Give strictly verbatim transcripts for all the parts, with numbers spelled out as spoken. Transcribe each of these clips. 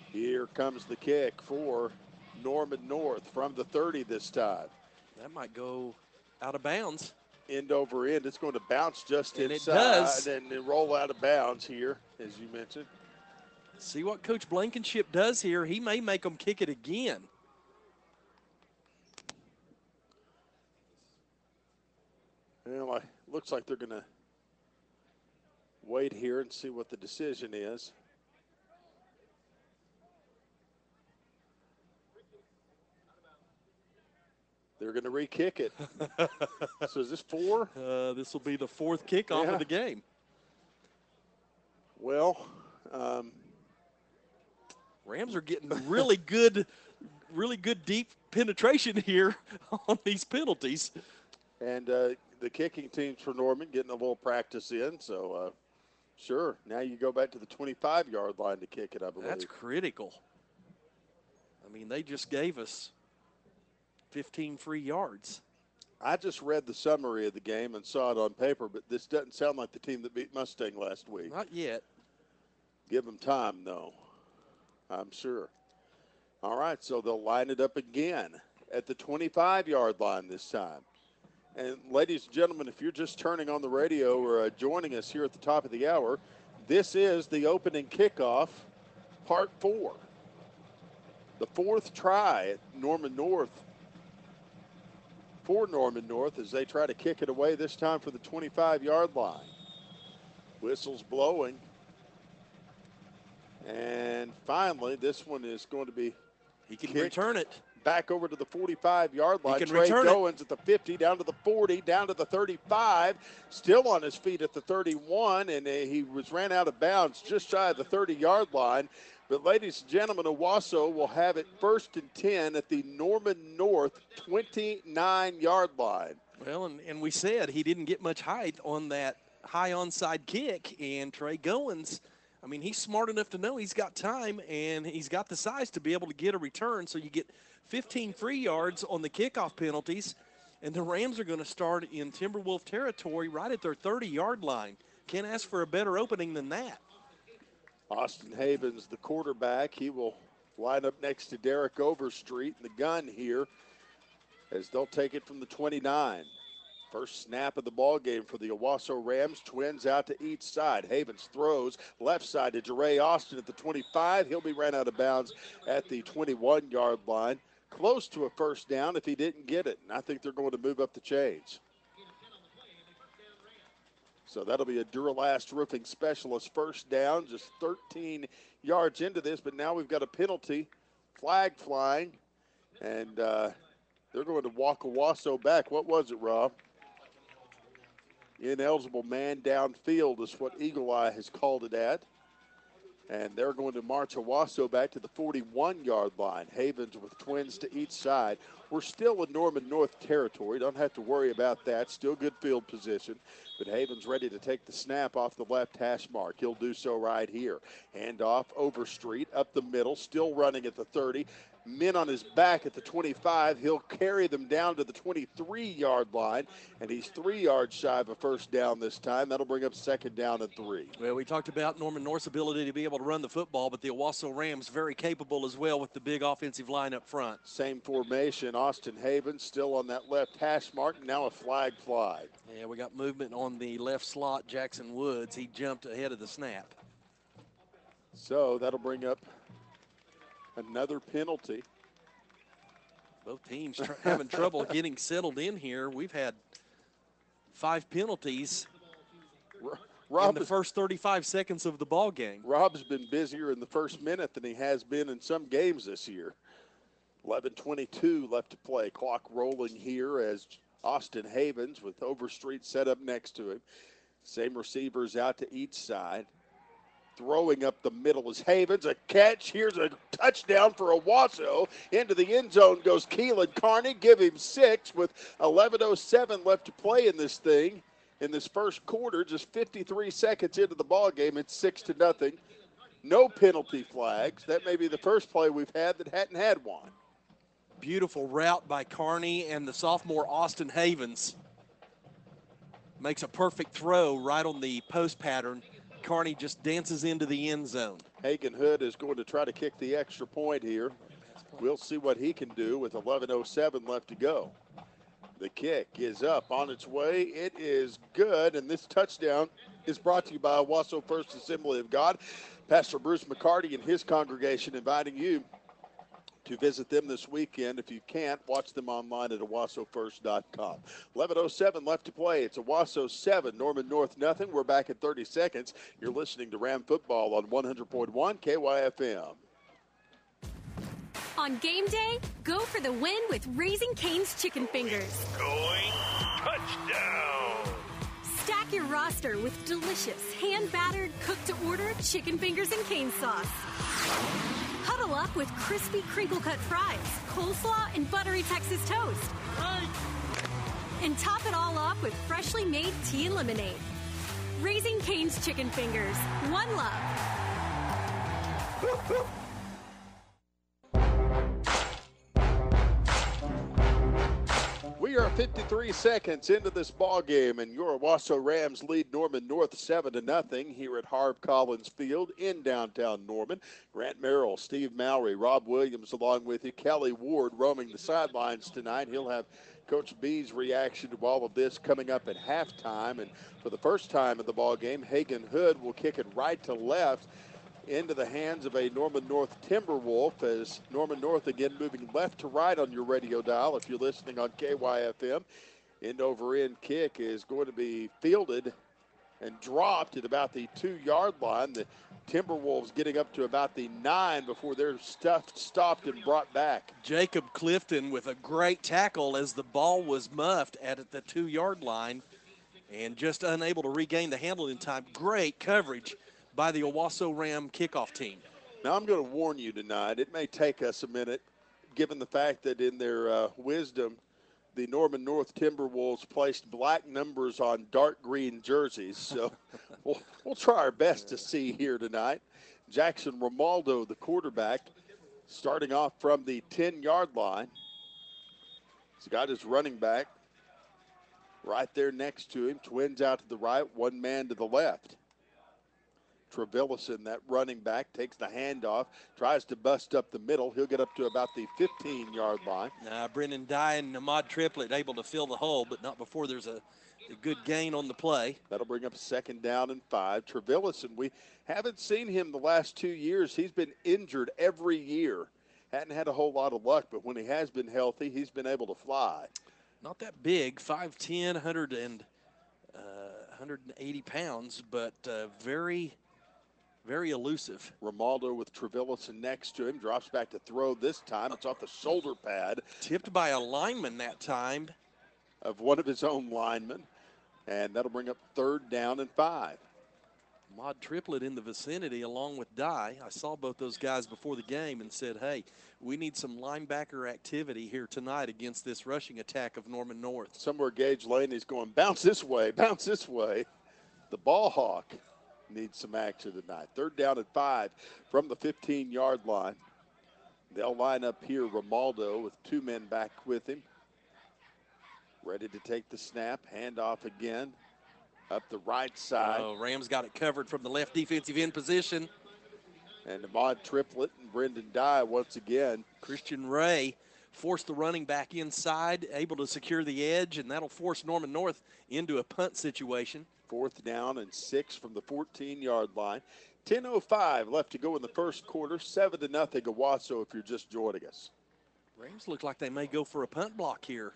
Here comes the kick for Norman North from the thirty this time. That might go out of bounds. End over end. It's going to bounce just And it inside does. and then roll out of bounds here, as you mentioned. See what Coach Blankenship does here. He may make them kick it again. Well, it looks like they're going to wait here and see what the decision is. They're going to re-kick it. So is this four? Uh, this will be the fourth kickoff Yeah. of the game. Well, um, Rams are getting really good, really good deep penetration here on these penalties. and uh, the kicking teams for Norman getting a little practice in. So, uh, sure, now you go back to the twenty-five-yard line to kick it, I believe. That's critical. I mean, they just gave us fifteen free yards. I just read the summary of the game and saw it on paper, but this doesn't sound like the team that beat Mustang last week. Not yet. Give them time, though, I'm sure. All right, so they'll line it up again at the twenty-five-yard line this time. And, ladies and gentlemen, if you're just turning on the radio or uh, joining us here at the top of the hour, this is the opening kickoff, part four. The fourth try at Norman North for Norman North as they try to kick it away, this time for the twenty-five-yard line. Whistles blowing. And finally, this one is going to be He can kicked return it. back over to the forty-five-yard line. can Trey return it. Goins at the fifty, down to the forty, down to the thirty-five, still on his feet at the thirty-one, and uh, he was ran out of bounds just shy of the thirty-yard line. But, ladies and gentlemen, Owasso will have it first and ten at the Norman North twenty-nine-yard line. Well, and, and we said he didn't get much height on that high onside kick, and Trey Goins, I mean, he's smart enough to know he's got time, and he's got the size to be able to get a return, so you get fifteen free yards on the kickoff penalties, and the Rams are going to start in Timberwolf territory right at their thirty-yard line. Can't ask for a better opening than that. Austin Havens, the quarterback, he will line up next to Derek Overstreet in the gun here as they'll take it from the twenty-nine. First snap of the ball game for the Owasso Rams. Twins out to each side. Havens throws left side to Jeray Austin at the twenty-five. He'll be ran out of bounds at the twenty-one-yard line. Close to a first down if he didn't get it. And I think they're going to move up the chains. So that'll be a Duralast Roofing Specialist first down, just thirteen yards into this. But now we've got a penalty, flag flying, and uh, they're going to walk Owasso back. What was it, Rob? Ineligible man downfield is what Eagle Eye has called it at. And they're going to march Owasso back to the forty-one-yard line. Havens with twins to each side. We're still in Norman North territory. Don't have to worry about that. Still good field position. But Havens ready to take the snap off the left hash mark. He'll do so right here. Hand off Overstreet up the middle. Still running at the thirty. Men on his back at the twenty-five. He'll carry them down to the twenty-three-yard line, and he's three yards shy of a first down this time. That'll bring up second down and three. Well, we talked about Norman North's ability to be able to run the football, but the Owasso Rams very capable as well with the big offensive line up front. Same formation. Austin Havens still on that left hash mark. Now a flag fly. Yeah, we got movement on the left slot. Jackson Woods, he jumped ahead of the snap. So that'll bring up another penalty. Both teams tr- having trouble getting settled in here. We've had five penalties Rob in the is, first thirty-five seconds of the ball game. Rob's been busier in the first minute than he has been in some games this year. eleven twenty-two left to play. Clock rolling here as Austin Havens with Overstreet set up next to him. Same receivers out to each side. Throwing up the middle is Havens. A catch. Here's a touchdown for Owasso. Into the end zone goes Keelan Carney. Give him six with eleven oh seven left to play in this thing. In this first quarter, just fifty-three seconds into the ball game, it's six to nothing. No penalty flags. That may be the first play we've had that hadn't had one. Beautiful route by Carney, and the sophomore Austin Havens makes a perfect throw right on the post pattern Carney just dances into the end zone. Hagen Hood is going to try to kick the extra point here. We'll see what he can do with eleven oh seven left to go. The kick is up on its way. It is good, and this touchdown is brought to you by Owasso First Assembly of God. Pastor Bruce McCarty and his congregation inviting you to visit them this weekend. If you can't, watch them online at owasso first dot com. eleven oh seven left to play. It's Owasso seven, Norman North nothing. We're back in thirty seconds. You're listening to Ram Football on one hundred point one K Y F M. On game day, go for the win with Raising Cane's Chicken Fingers. Going touchdown. Stack your roster with delicious, hand-battered, cooked-to-order chicken fingers and cane sauce. Huddle up with crispy crinkle-cut fries, coleslaw, and buttery Texas toast. And top it all off with freshly made tea and lemonade. Raising Cane's Chicken Fingers. One love. We are fifty-three seconds into this ball game, and your Owasso Rams lead Norman North seven to nothing here at Harv Collins Field in downtown Norman. Grant Merrill, Steve Mowry, Rob Williams along with you. Kelly Ward roaming the sidelines tonight. He'll have Coach B's reaction to all of this coming up at halftime. And for the first time in the ball game, Hagen Hood will kick it right to left into the hands of a Norman North Timberwolf, as Norman North again moving left to right on your radio dial if you're listening on K Y F M. End over end kick is going to be fielded and dropped at about the two-yard line. The Timberwolves getting up to about the nine before they're stuffed, stopped and brought back. Jacob Clifton with a great tackle as the ball was muffed at the two-yard line and just unable to regain the handle in time. Great coverage by the Owasso Ram kickoff team. Now, I'm going to warn you tonight, it may take us a minute, given the fact that in their uh, wisdom, the Norman North Timberwolves placed black numbers on dark green jerseys. So we'll, we'll try our best to see here tonight. Jackson Romaldo, the quarterback, starting off from the ten-yard line. He's got his running back right there next to him. Twins out to the right, one man to the left. Trevillison, that running back, takes the handoff, tries to bust up the middle. He'll get up to about the fifteen-yard line. Uh, Brendan Dye and Ahmad Triplett able to fill the hole, but not before there's a, a good gain on the play. That'll bring up second down and five. Trevillison, we haven't seen him the last two years. He's been injured every year. Hadn't had a whole lot of luck, but when he has been healthy, he's been able to fly. Not that big, five ten, one hundred and, uh, one hundred eighty pounds, but uh, very... very elusive. Romaldo with Trevillison next to him. Drops back to throw this time. It's off the shoulder pad. Tipped by a lineman that time. Of one of his own linemen. And that'll bring up third down and five. Ahmad Triplett in the vicinity along with Dye. I saw both those guys before the game and said, hey, we need some linebacker activity here tonight against this rushing attack of Norman North. Somewhere Gage Laney's going, bounce this way, bounce this way. The ball hawk needs some action tonight. Third down and five from the fifteen-yard line. They'll line up here, Romaldo with two men back with him. Ready to take the snap, handoff again. Up the right side. Oh, Rams got it covered from the left defensive end position. And Ahmad Triplett and Brendan Dye once again. Christian Ray forced the running back inside, able to secure the edge, and that'll force Norman North into a punt situation. Fourth down and six from the fourteen-yard line. ten oh five left to go in the first quarter. Seven to nothing Owasso if you're just joining us. Rams look like they may go for a punt block here.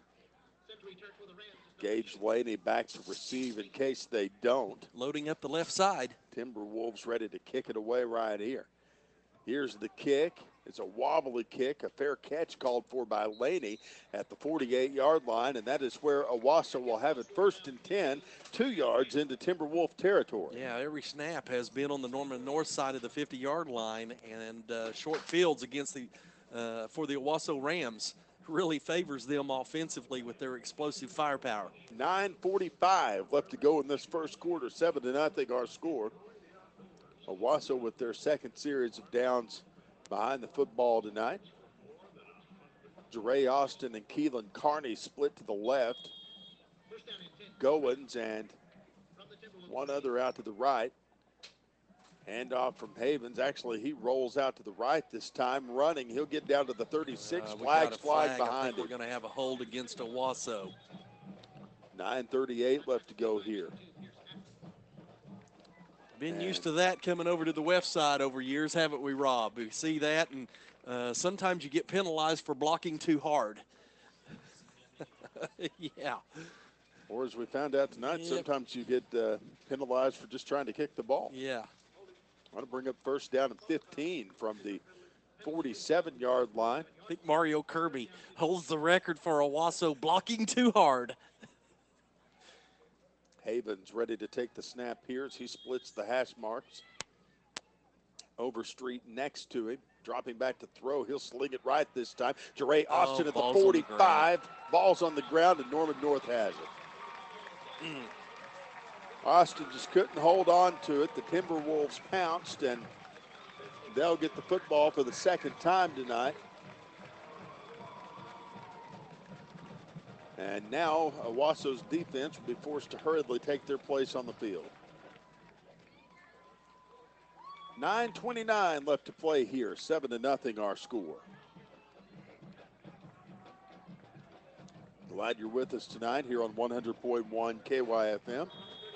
Gage Laney back to receive in case they don't. Loading up the left side. Timberwolves ready to kick it away right here. Here's the kick. It's a wobbly kick, a fair catch called for by Laney at the forty-eight-yard line, and that is where Owasso will have it first and ten, two yards into Timberwolf territory. Yeah, every snap has been on the Norman North side of the fifty-yard line, and uh, short fields against the uh, for the Owasso Rams really favors them offensively with their explosive firepower. nine forty-five left to go in this first quarter, seven to nothing our score. Owasso with their second series of downs behind the football tonight. Jeray Austin and Keelan Carney split to the left. Goins and one other out to the right. Handoff from Havens. Actually, he rolls out to the right this time, running. He'll get down to the thirty-six. Uh, we Flags got a flying flag. I behind think him. we're going to have a hold against Owasso. nine thirty-eight left to go here. Been And used to that coming over to the west side over years, haven't we, Rob? We see that, and uh, sometimes you get penalized for blocking too hard. Yeah. Or as we found out tonight, Yep. sometimes you get uh, penalized for just trying to kick the ball. Yeah. I want to bring up first down and fifteen from the forty-seven-yard line. I think Mario Kirby holds the record for Owasso blocking too hard. Havens ready to take the snap here as he splits the hash marks. Overstreet next to him, dropping back to throw. He'll sling it right this time. Jeray Austin Oh, at the ball's on the forty-five. Ball's on the ground, and Norman North has it. Mm. Austin just couldn't hold on to it. The Timberwolves pounced, and they'll get the football for the second time tonight. And now Owasso's defense will be forced to hurriedly take their place on the field. nine twenty-nine left to play here. seven to nothing our score. Glad you're with us tonight here on one hundred point one K Y F M.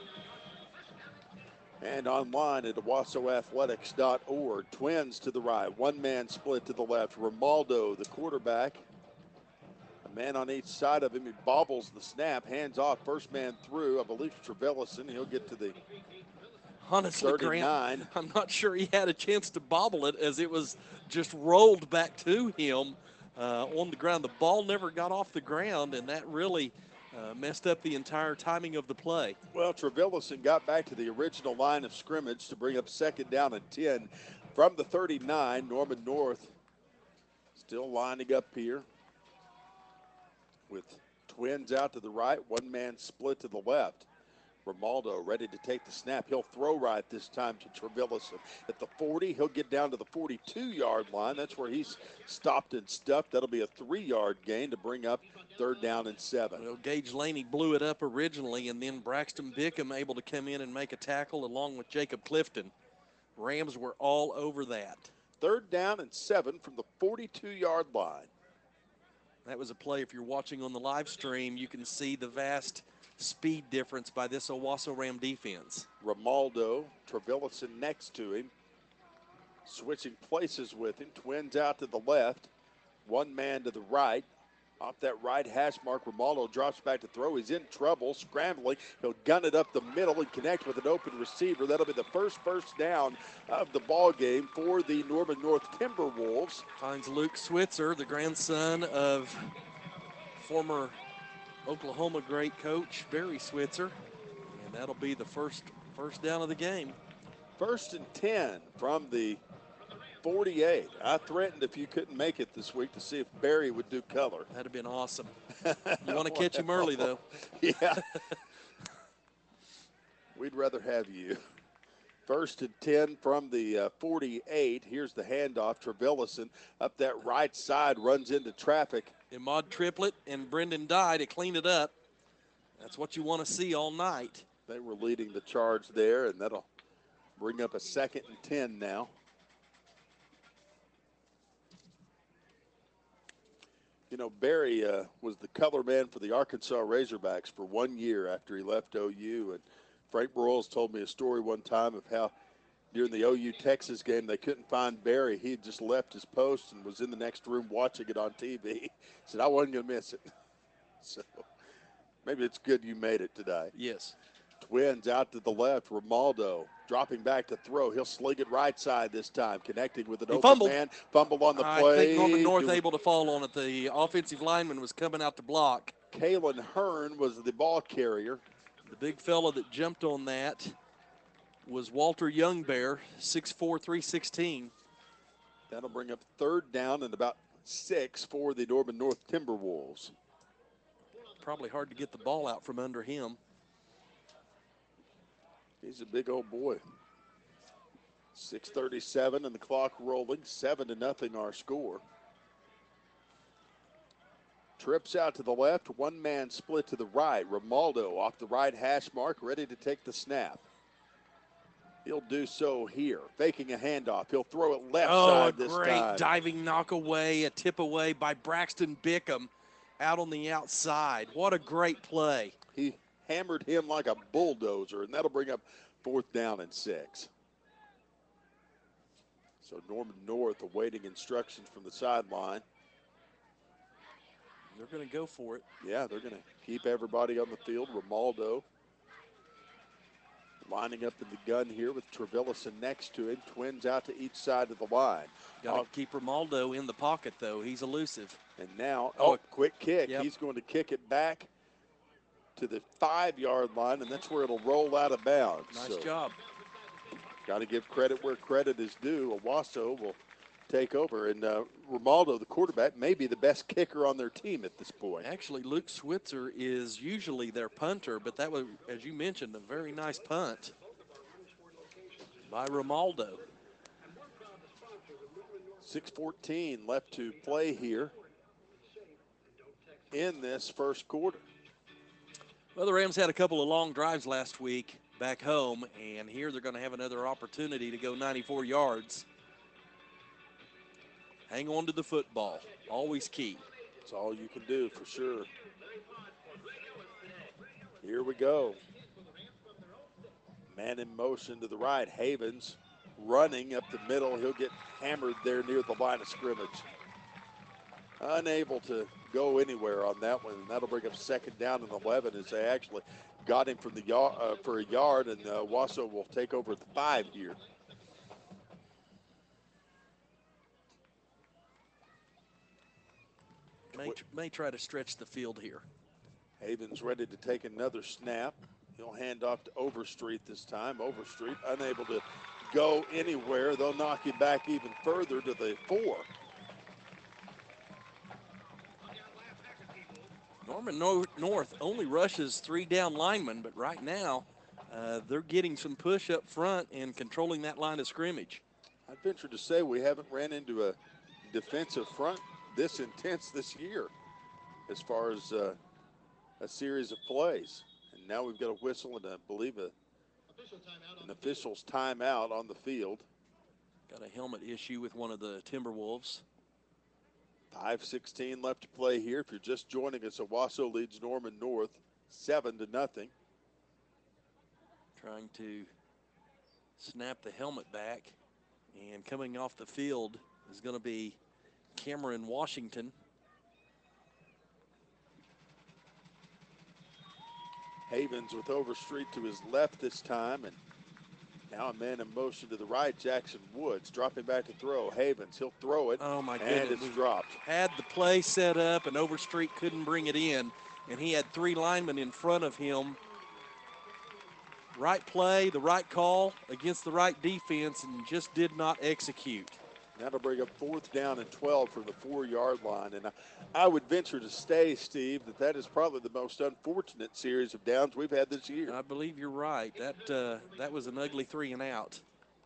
And online at owasso athletics dot org. Twins to the right. One man split to the left. Romaldo, the quarterback. A man on each side of him. He bobbles the snap. Hands off. First man through. I believe Trevellison. He'll get to the Honestly, thirty-nine. Grant, I'm not sure he had a chance to bobble it as it was just rolled back to him uh, on the ground. The ball never got off the ground, and that really uh, messed up the entire timing of the play. Well, Trevellison got back to the original line of scrimmage to bring up second down and ten from the thirty-nine. Norman North still lining up here with Twins out to the right, one man split to the left. Romaldo ready to take the snap. He'll throw right this time to Trevellison. At the forty, he'll get down to the forty-two-yard line. That's where he's stopped and stuffed. That'll be a three-yard gain to bring up third down and seven. Well, Gage Laney blew it up originally, and then Braxton Bickham able to come in and make a tackle along with Jacob Clifton. Rams were all over that. Third down and seven from the forty-two-yard line. That was a play. If you're watching on the live stream, you can see the vast speed difference by this Owasso Ram defense. Romaldo, Trevellison next to him. Switching places with him. Twins out to the left. One man to the right. Off that right hash mark, Romaldo drops back to throw. He's in trouble, scrambling. He'll gun it up the middle and connect with an open receiver. That'll be the first first down of the ball game for the Norman North Timberwolves. Finds Luke Switzer, the grandson of former Oklahoma great coach Barry Switzer, and that'll be the first first down of the game. First and ten from the forty-eight. I threatened if you couldn't make it this week to see if Barry would do color. That'd have been awesome. You want to catch him early, though. Yeah. We'd rather have you. First and ten from the uh, forty-eight. Here's the handoff. Trevellison up that right side, runs into traffic. Imad Triplett and Brendan Dye to clean it up. That's what you want to see all night. They were leading the charge there, and that'll bring up a second and ten now. You know, Barry uh, was the color man for the Arkansas Razorbacks for one year after he left O U. And Frank Broyles told me a story one time of how during the O U-Texas game they couldn't find Barry. He had just left his post and was in the next room watching it on T V. He said, I wasn't going to miss it. So maybe it's good you made it today. Yes. Twins out to the left. Romaldo dropping back to throw. He'll sling it right side this time, connecting with an He open fumbled. man. Fumble on the I play. think Norman North Do- able to fall on it. The offensive lineman was coming out to block. Kalen Hearn was the ball carrier. The big fella that jumped on that was Walter Youngbear, six four, three sixteen. That'll bring up third down and about six for the Norman North Timberwolves. Probably hard to get the ball out from under him. He's a big old boy. six thirty-seven and the clock rolling. Seven to nothing our score. Trips out to the left. One man split to the right. Romaldo off the right hash mark, ready to take the snap. He'll do so here. Faking a handoff. He'll throw it left Oh, side a this great time. diving knock away, a tip away by Braxton Bickham out on the outside. What a great play. He hammered him like a bulldozer, and that'll bring up fourth down and six. So Norman North awaiting instructions from the sideline. They're going to go for it. Yeah, they're going to keep everybody on the field. Romaldo lining up in the gun here with Trevillison next to him. Twins out to each side of the line. Got to Uh, keep Romaldo in the pocket, though. He's elusive. And now, Oh, oh, quick kick. yep. He's going to kick it back to the five-yard line, and that's where it'll roll out of bounds. Nice So, job. got to give credit where credit is due. Owasso will take over. And uh, Romaldo, the quarterback, may be the best kicker on their team at this point. Actually, Luke Switzer is usually their punter, but that was, as you mentioned, a very nice punt by Romaldo. six fourteen left to play here in this first quarter. Well, the Rams had a couple of long drives last week back home, and here they're going to have another opportunity to go ninety-four yards. Hang on to the football. Always key. That's all you can do for sure. Here we go. Man in motion to the right. Havens running up the middle. He'll get hammered there near the line of scrimmage. Unable to go anywhere on that one, and that'll bring up second down and eleven as they actually got him from the yard, uh, for a yard, and uh, Wasso will take over at the five here. May, may try to stretch the field here. Havens ready to take another snap. He'll hand off to Overstreet this time. Overstreet unable to go anywhere. They'll knock him back even further to the four. Norman no- North only rushes three down linemen, but right now uh, they're getting some push up front and controlling that line of scrimmage. I'd venture to say we haven't ran into a defensive front this intense this year as far as uh, a series of plays. And now we've got a whistle and I believe a, an official's timeout on the field. Got a helmet issue with one of the Timberwolves. five sixteen left to play here. If you're just joining us, Owasso leads Norman North seven to nothing. Trying to snap the helmet back. And coming off the field is going to be Cameron Washington. Havens with Overstreet to his left this time, and now a man in motion to the right, Jackson Woods dropping back to throw. Havens, he'll throw it, Oh, my and goodness. it's dropped. Had the play set up, and Overstreet couldn't bring it in, and he had three linemen in front of him. Right play, the right call against the right defense, and just did not execute. That'll bring up fourth down and twelve from the four-yard line. And I, I would venture to say, Steve, that that is probably the most unfortunate series of downs we've had this year. I believe you're right. That uh, that was an ugly three and out.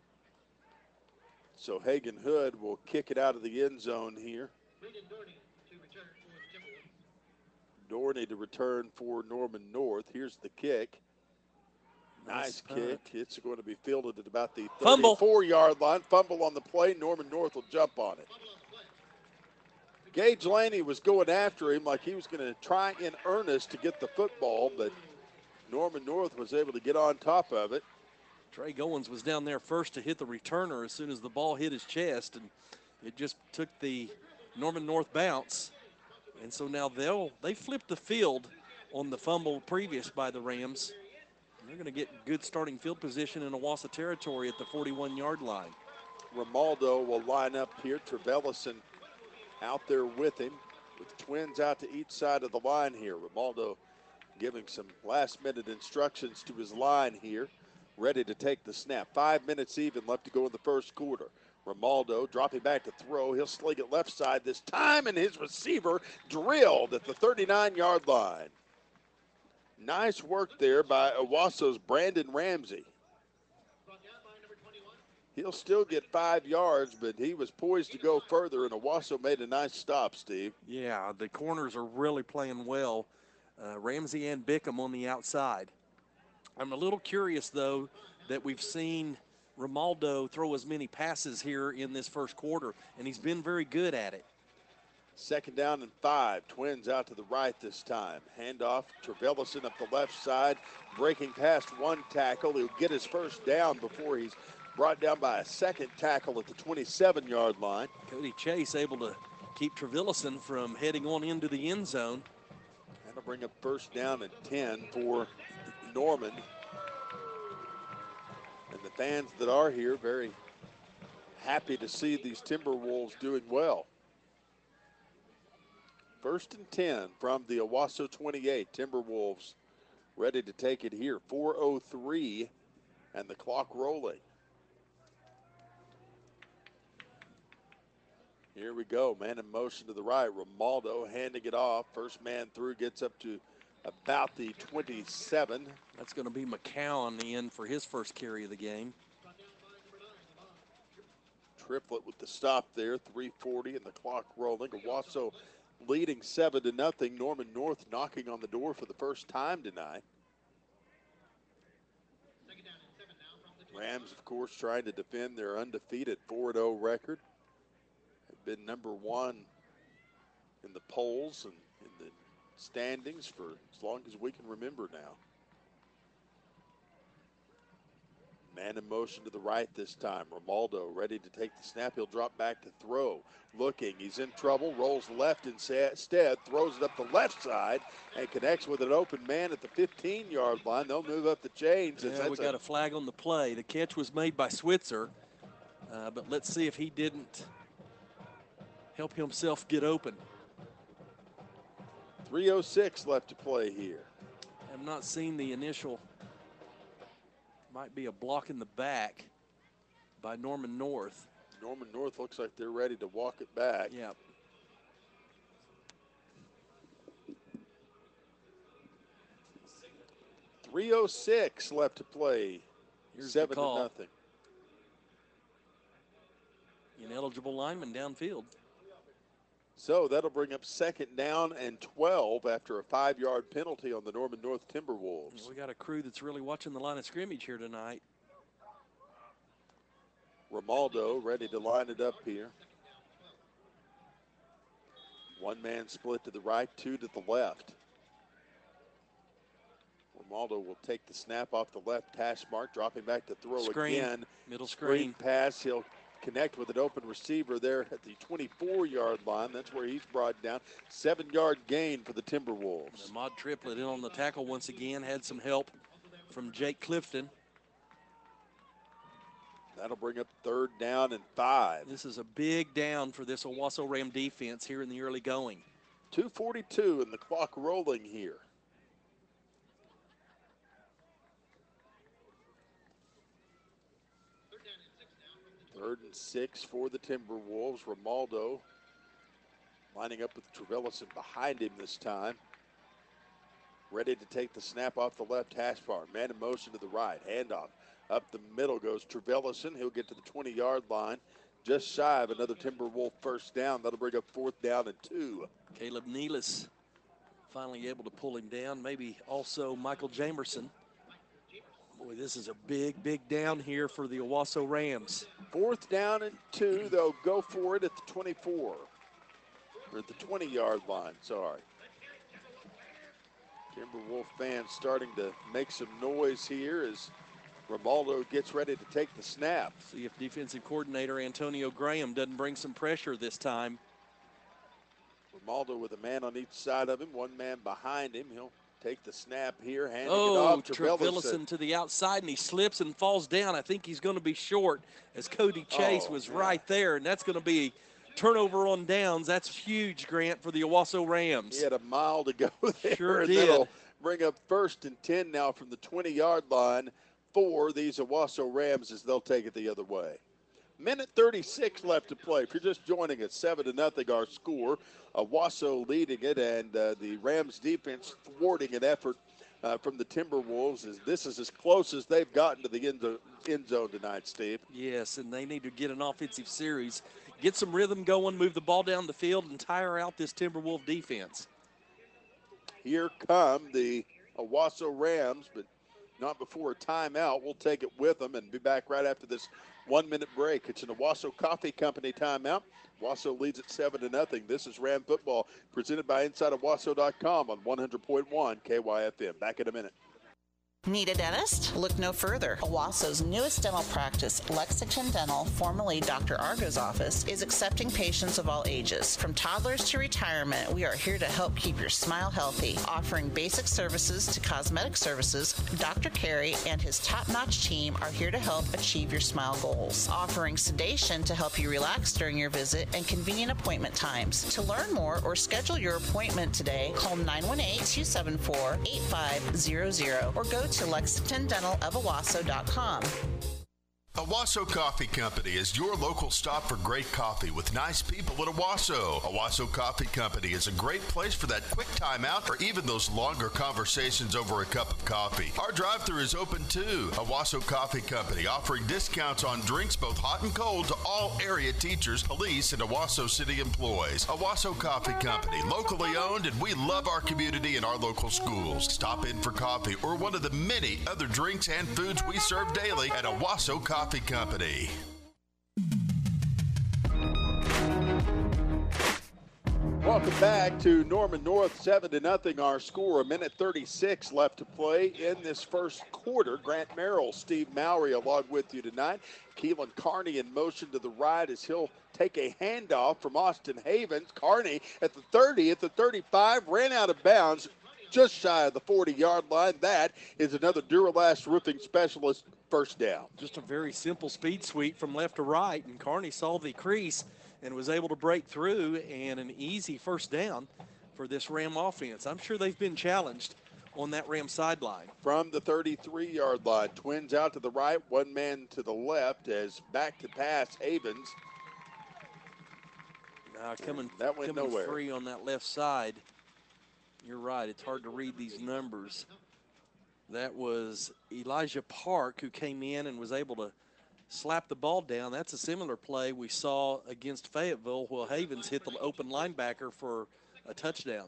So Hagan Hood will kick it out of the end zone here. Dorney to return for Norman North. Here's the kick. Nice, Nice kick. punt. It's going to be fielded at about the Fumble. thirty-four-yard line. Fumble on the play. Norman North will jump on it. Gage Laney was going after him like he was going to try in earnest to get the football, but Norman North was able to get on top of it. Trey Goins was down there first to hit the returner as soon as the ball hit his chest, and it just took the Norman North bounce. And so now they'll they flipped the field on the fumble previous by the Rams. They're going to get good starting field position in Owasso territory at the forty-one-yard line. Romaldo will line up here. Trevellison out there with him, with Twins out to each side of the line here. Romaldo giving some last-minute instructions to his line here, ready to take the snap. Five minutes even left to go in the first quarter. Romaldo dropping back to throw. He'll sling it left side this time, and his receiver drilled at the thirty-nine-yard line. Nice work there by Owasso's Brandon Ramsey. He'll still get five yards, but he was poised to go further, and Owasso made a nice stop, Steve. Yeah, the corners are really playing well. Uh, Ramsey and Bickham on the outside. I'm a little curious, though, that we've seen Romaldo throw as many passes here in this first quarter, and he's been very good at it. Second down and five. Twins out to the right this time. Handoff. Trevelison up the left side, breaking past one tackle. He'll get his first down before he's brought down by a second tackle at the twenty-seven-yard line. Cody Chase able to keep Trevelison from heading on into the end zone. That'll bring up first down and ten for Norman. And the fans that are here very happy to see these Timberwolves doing well. First and ten from the Owasso twenty-eight. Timberwolves ready to take it here. four oh three and the clock rolling. Here we go. Man in motion to the right. Romaldo handing it off. First man through gets up to about the twenty-seven. That's going to be McCown in for his first carry of the game. Triplet with the stop there. three forty and the clock rolling. Owasso leading seven to nothing. Norman North knocking on the door for the first time tonight. Rams, of course, trying to defend their undefeated four and oh record. Have been number one in the polls and in the standings for as long as we can remember now. Man in motion to the right this time. Romaldo ready to take the snap. He'll drop back to throw. Looking, he's in trouble, rolls left instead, throws it up the left side, and connects with an open man at the fifteen-yard line. They'll move up the chains. Yeah, we got a flag on the play. The catch was made by Switzer, uh, but let's see if he didn't help himself get open. three oh six left to play here. I've not seen the initial. Might be a block in the back by Norman North. Norman North looks like they're ready to walk it back. Yeah. three oh six left to play. Here's Seven the call. to nothing. Ineligible lineman downfield. So that'll bring up second down and twelve after a five-yard penalty on the Norman North Timberwolves. We got a crew that's really watching the line of scrimmage here tonight. Romaldo ready to line it up here. One man split to the right, two to the left. Romaldo will take the snap off the left hash mark, dropping back to throw Screen. again. Middle screen. pass. He'll connect with an open receiver there at the twenty-four-yard line. That's where he's brought down. Seven-yard gain for the Timberwolves. Ahmad Triplet in on the tackle once again. Had some help from Jake Clifton. That'll bring up third down and five. This is a big down for this Owasso Ram defense here in the early going. two forty-two and the clock rolling here. Third and six for the Timberwolves. Romaldo lining up with Trevelison behind him this time. Ready to take the snap off the left hash bar. Man in motion to the right. Handoff. Up the middle goes Trevelison. He'll get to the twenty-yard line. Just shy of another Timberwolf first down. That'll bring up fourth down and two. Caleb Nealis finally able to pull him down. Maybe also Michael Jamerson. Boy, this is a big, big down here for the Owasso Rams. Fourth down and two. They'll go for it at the twenty-four. Or at the twenty-yard line, sorry. Timberwolf fans starting to make some noise here as Romaldo gets ready to take the snap. See if defensive coordinator Antonio Graham doesn't bring some pressure this time. Romaldo with a man on each side of him, one man behind him. He'll take the snap here, handing oh, it off. Trevelison to the outside, and he slips and falls down. I think he's going to be short as Cody Chase oh, was man. right there, and that's going to be turnover on downs. That's huge, Grant, for the Owasso Rams. He had a mile to go there. Sure and did. That'll bring up first and ten now from the twenty-yard line for these Owasso Rams as they'll take it the other way. Minute thirty-six left to play. If you're just joining us, seven to nothing our score. Owasso leading it, and uh, the Rams defense thwarting an effort uh, from the Timberwolves. As this is as close as they've gotten to the end, zo- end zone tonight, Steve. Yes, and they need to get an offensive series, get some rhythm going, move the ball down the field, and tire out this Timberwolf defense. Here come the Owasso Rams, but not before a timeout. We'll take it with them and be back right after this one-minute break. It's an Owasso Coffee Company timeout. Owasso leads at seven to nothing. This is Ram Football presented by Inside Owasso dot com on one hundred point one K Y F M. Back in a minute. Need a dentist? Look no further. Owasso's newest dental practice, Lexington Dental, formerly Doctor Argo's office, is accepting patients of all ages. From toddlers to retirement, we are here to help keep your smile healthy. Offering basic services to cosmetic services, Doctor Carey and his top-notch team are here to help achieve your smile goals. Offering sedation to help you relax during your visit and convenient appointment times. To learn more or schedule your appointment today, call nine one eight, two seven four, eight five zero zero or go to Lexington Dental of Owasso dot com. Owasso Coffee Company is your local stop for great coffee with nice people at Owasso. Owasso Coffee Company is a great place for that quick time out or even those longer conversations over a cup of coffee. Our drive-thru is open too. Owasso Coffee Company offering discounts on drinks both hot and cold to all area teachers, police, and Owasso City employees. Owasso Coffee Company, locally owned, and we love our community and our local schools. Stop in for coffee or one of the many other drinks and foods we serve daily at Owasso Coffee Coffee Company. Welcome back to Norman North, seven to nothing. Our score, a minute thirty-six left to play in this first quarter. Grant Merrill, Steve Mowry along with you tonight. Keelan Carney in motion to the right as he'll take a handoff from Austin Havens. Carney at the thirty, at the thirty-five, ran out of bounds just shy of the forty-yard line. That is another Duralast Roofing Specialist first down. Just a very simple speed sweep from left to right, and Carney saw the crease and was able to break through, and an easy first down for this Ram offense. I'm sure they've been challenged on that Ram sideline. From the thirty-three-yard line, Twins out to the right, one man to the left as back to pass Havens. Now coming, that went coming nowhere. Free on that left side. You're right, it's hard to read these numbers. That was Elijah Park who came in and was able to slap the ball down. That's a similar play we saw against Fayetteville where Havens hit the open linebacker for a touchdown.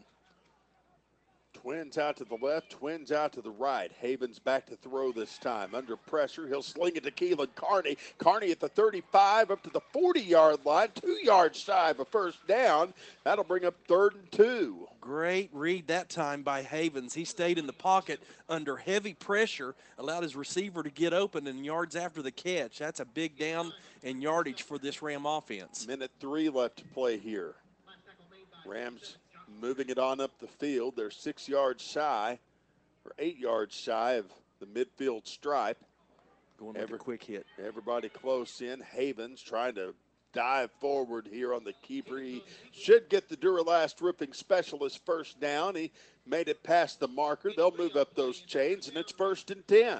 Twins out to the left, Twins out to the right. Havens back to throw this time. Under pressure, he'll sling it to Keelan Carney. Carney at the thirty-five up to the forty-yard line, two yards shy of a first down. That'll bring up third and two. Great read that time by Havens. He stayed in the pocket under heavy pressure, allowed his receiver to get open and yards after the catch. That's a big down and yardage for this Ram offense. Minute three left to play here. Rams moving it on up the field. They're six yards shy, or eight yards shy of the midfield stripe. Going with a quick hit. Everybody close in. Havens trying to dive forward here on the keeper. He should get the Duralast Roofing Specialist first down. He made it past the marker. They'll move up those chains, and it's first and ten.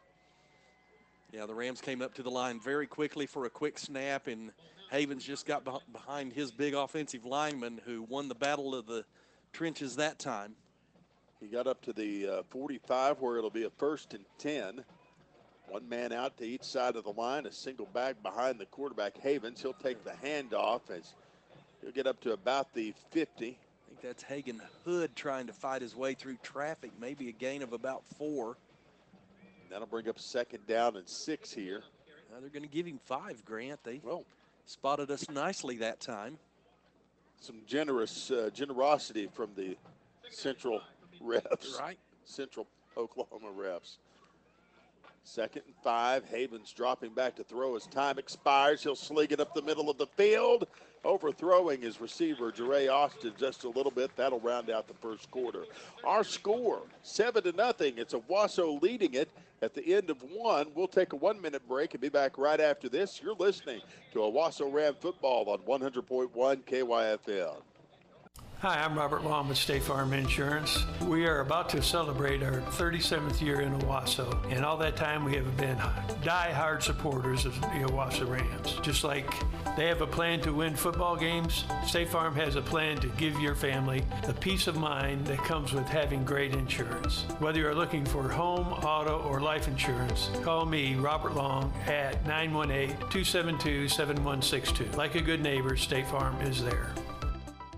Yeah, the Rams came up to the line very quickly for a quick snap, and Havens just got behind his big offensive lineman who won the battle of the trenches that time. He got up to the uh, forty-five where it'll be a first and ten. One man out to each side of the line, a single back behind the quarterback, Havens. He'll take the handoff as he'll get up to about the fifty. I think that's Hagan Hood trying to fight his way through traffic, maybe a gain of about four. That'll bring up second down and six here. Now they're going to give him five, Grant. They well, spotted us nicely that time. Some generous uh, generosity from the Central refs. Right. Central Oklahoma refs. Second and five. Havens dropping back to throw as time expires. He'll sling it up the middle of the field. Overthrowing his receiver, Jeray Austin, just a little bit. That'll round out the first quarter. Our score, seven to nothing. It's Owasso leading it at the end of one. We'll take a one-minute break and be back right after this. You're listening to Owasso Ram Football on one hundred point one K Y F M. Hi, I'm Robert Long with State Farm Insurance. We are about to celebrate our thirty-seventh year in Owasso, and all that time we have been die-hard supporters of the Owasso Rams. Just like they have a plan to win football games, State Farm has a plan to give your family the peace of mind that comes with having great insurance. Whether you're looking for home, auto, or life insurance, call me, Robert Long, at nine one eight, two seven two, seven one six two. Like a good neighbor, State Farm is there.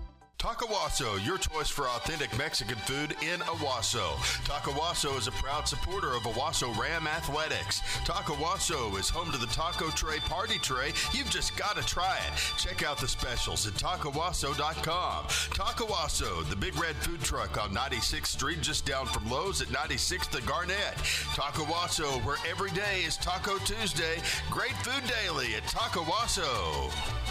Tacawasso, your choice for authentic Mexican food in Owasso. Tacawasso is a proud supporter of Owasso Ram Athletics. Tacawasso is home to the Taco Tray Party Tray. You've just got to try it. Check out the specials at tacawasso dot com. Tacawasso, the big red food truck on ninety-sixth Street, just down from Lowe's at ninety-sixth and Garnett. Tacawasso, where every day is Taco Tuesday. Great food daily at Tacawasso.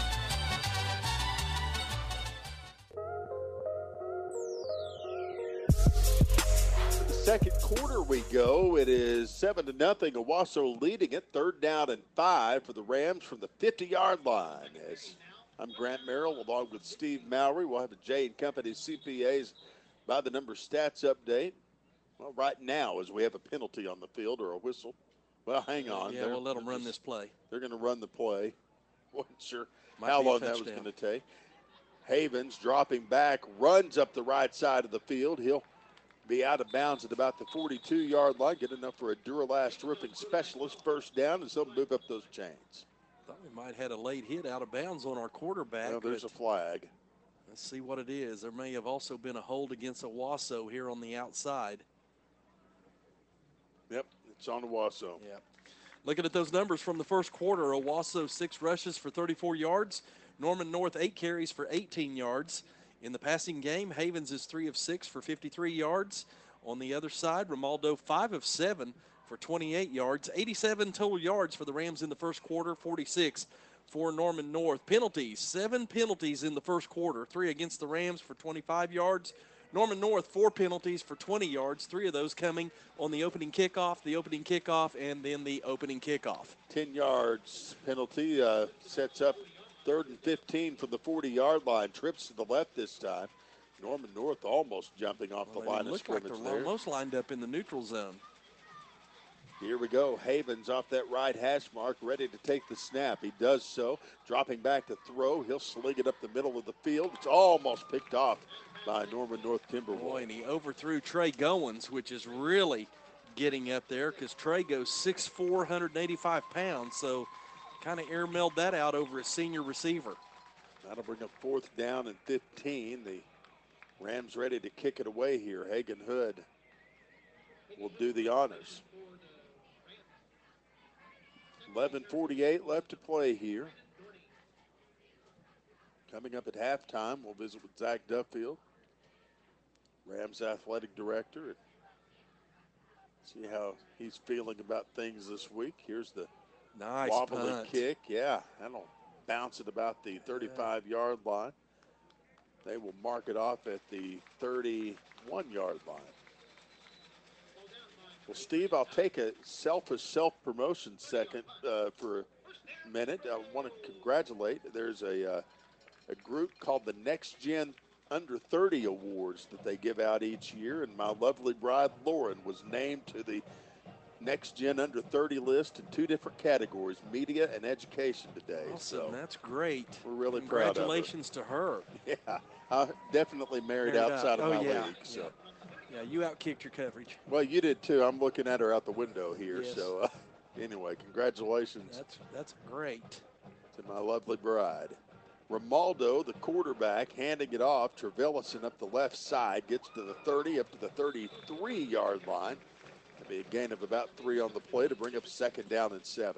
Second quarter we go. It is seven to nothing. Owasso leading it. Third down and five for the Rams from the fifty-yard line. As I'm Grant Merrill along with Steve Mowry. We'll have a J and Company C P A's by the number stats update. Well, right now, as we have a penalty on the field or a whistle. Well, hang on. Yeah, They're, we'll let them run just, this play. They're going to run the play. Wasn't sure Might how be a long that was touchdown. going to take. Havens dropping back, runs up the right side of the field. He'll be out of bounds at about the forty-two-yard line. Get enough for a Duralast roofing specialist first down, and they'll move up those chains. Thought we might have had a late hit out of bounds on our quarterback. Well, there's a but flag. let's see what it is. There may have also been a hold against Owasso here on the outside. Yep, it's on Owasso. Yeah. Looking at those numbers from the first quarter, Owasso six rushes for thirty-four yards. Norman North eight carries for eighteen yards. In the passing game, Havens is three of six for fifty-three yards. On the other side, Romaldo five of seven for twenty-eight yards. eighty-seven total yards for the Rams in the first quarter, forty-six for Norman North. Penalties, seven penalties in the first quarter. Three against the Rams for twenty-five yards. Norman North, four penalties for twenty yards. Three of those coming on the opening kickoff, the opening kickoff, and then the opening kickoff. ten yards penalty uh, sets up third and fifteen from the forty-yard line. Trips to the left this time. Norman North almost jumping off Well, the line they of look like scrimmage they're there. almost lined up in the neutral zone. Here we go. Havens off that right hash mark, ready to take the snap. He does so. Dropping back to throw. He'll sling it up the middle of the field. It's almost picked off by Norman North Timberwolves. Boy, and he overthrew Trey Goins, which is really getting up there because Trey goes six foot four, one hundred eighty-five pounds, so kind of airmailed that out over his senior receiver. That'll bring up fourth down and fifteen. The Rams ready to kick it away here. Hagen Hood will do the honors. eleven forty-eight left to play here. Coming up at halftime, we'll visit with Zach Duffield, Rams athletic director, and see how he's feeling about things this week. Here's the Nice wobbly punt. kick. Yeah, that'll bounce at about the thirty-five-yard line. They will mark it off at the thirty-one-yard line. Well, Steve, I'll take a selfish self-promotion second uh, for a minute. I want to congratulate. There's a, uh, a group called the Next Gen Under thirty Awards that they give out each year, and my lovely bride, Lauren, was named to the Next Gen Under thirty list in two different categories, media and education today. Awesome. So That's great. we're really proud of her. Congratulations to her. Yeah, I definitely married, Married outside out. of Oh, my yeah. league. So. Yeah. Yeah, you outkicked your coverage. Well, you did too. I'm looking at her out the window here. Yes. So, uh, anyway, congratulations That's that's great. to my lovely bride. Romaldo, the quarterback, handing it off. Trevellison up the left side, gets to the thirty, up to the thirty-three-yard line. That'll be a gain of about three on the play to bring up second down and seven.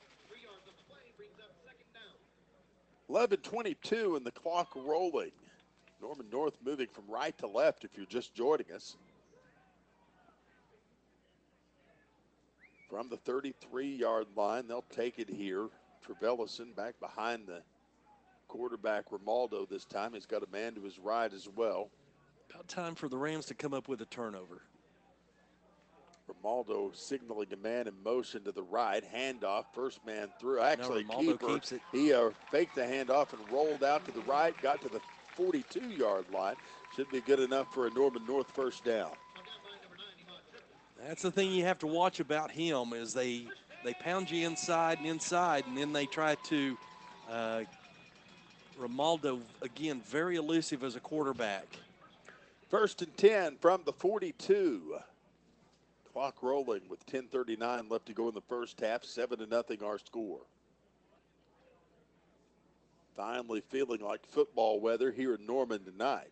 eleven twenty-two and the clock rolling. Norman North moving from right to left if you're just joining us. From the thirty-three-yard line, they'll take it here. Trevellison back behind the quarterback, Romaldo, this time. He's got a man to his right as well. About time for the Rams to come up with a turnover. Romaldo signaling a man in motion to the right. Handoff, first man through. Actually, Romaldo keeper, keeps it. he uh, faked the handoff and rolled out to the right, got to the forty-two-yard line. Should be good enough for a Norman North first down. That's the thing you have to watch about him is they they pound you inside and inside, and then they try to uh, Romaldo, again, very elusive as a quarterback. First and ten from the forty-two. Clock rolling with ten thirty-nine left to go in the first half. Seven to nothing our score. Finally feeling like football weather here in Norman tonight.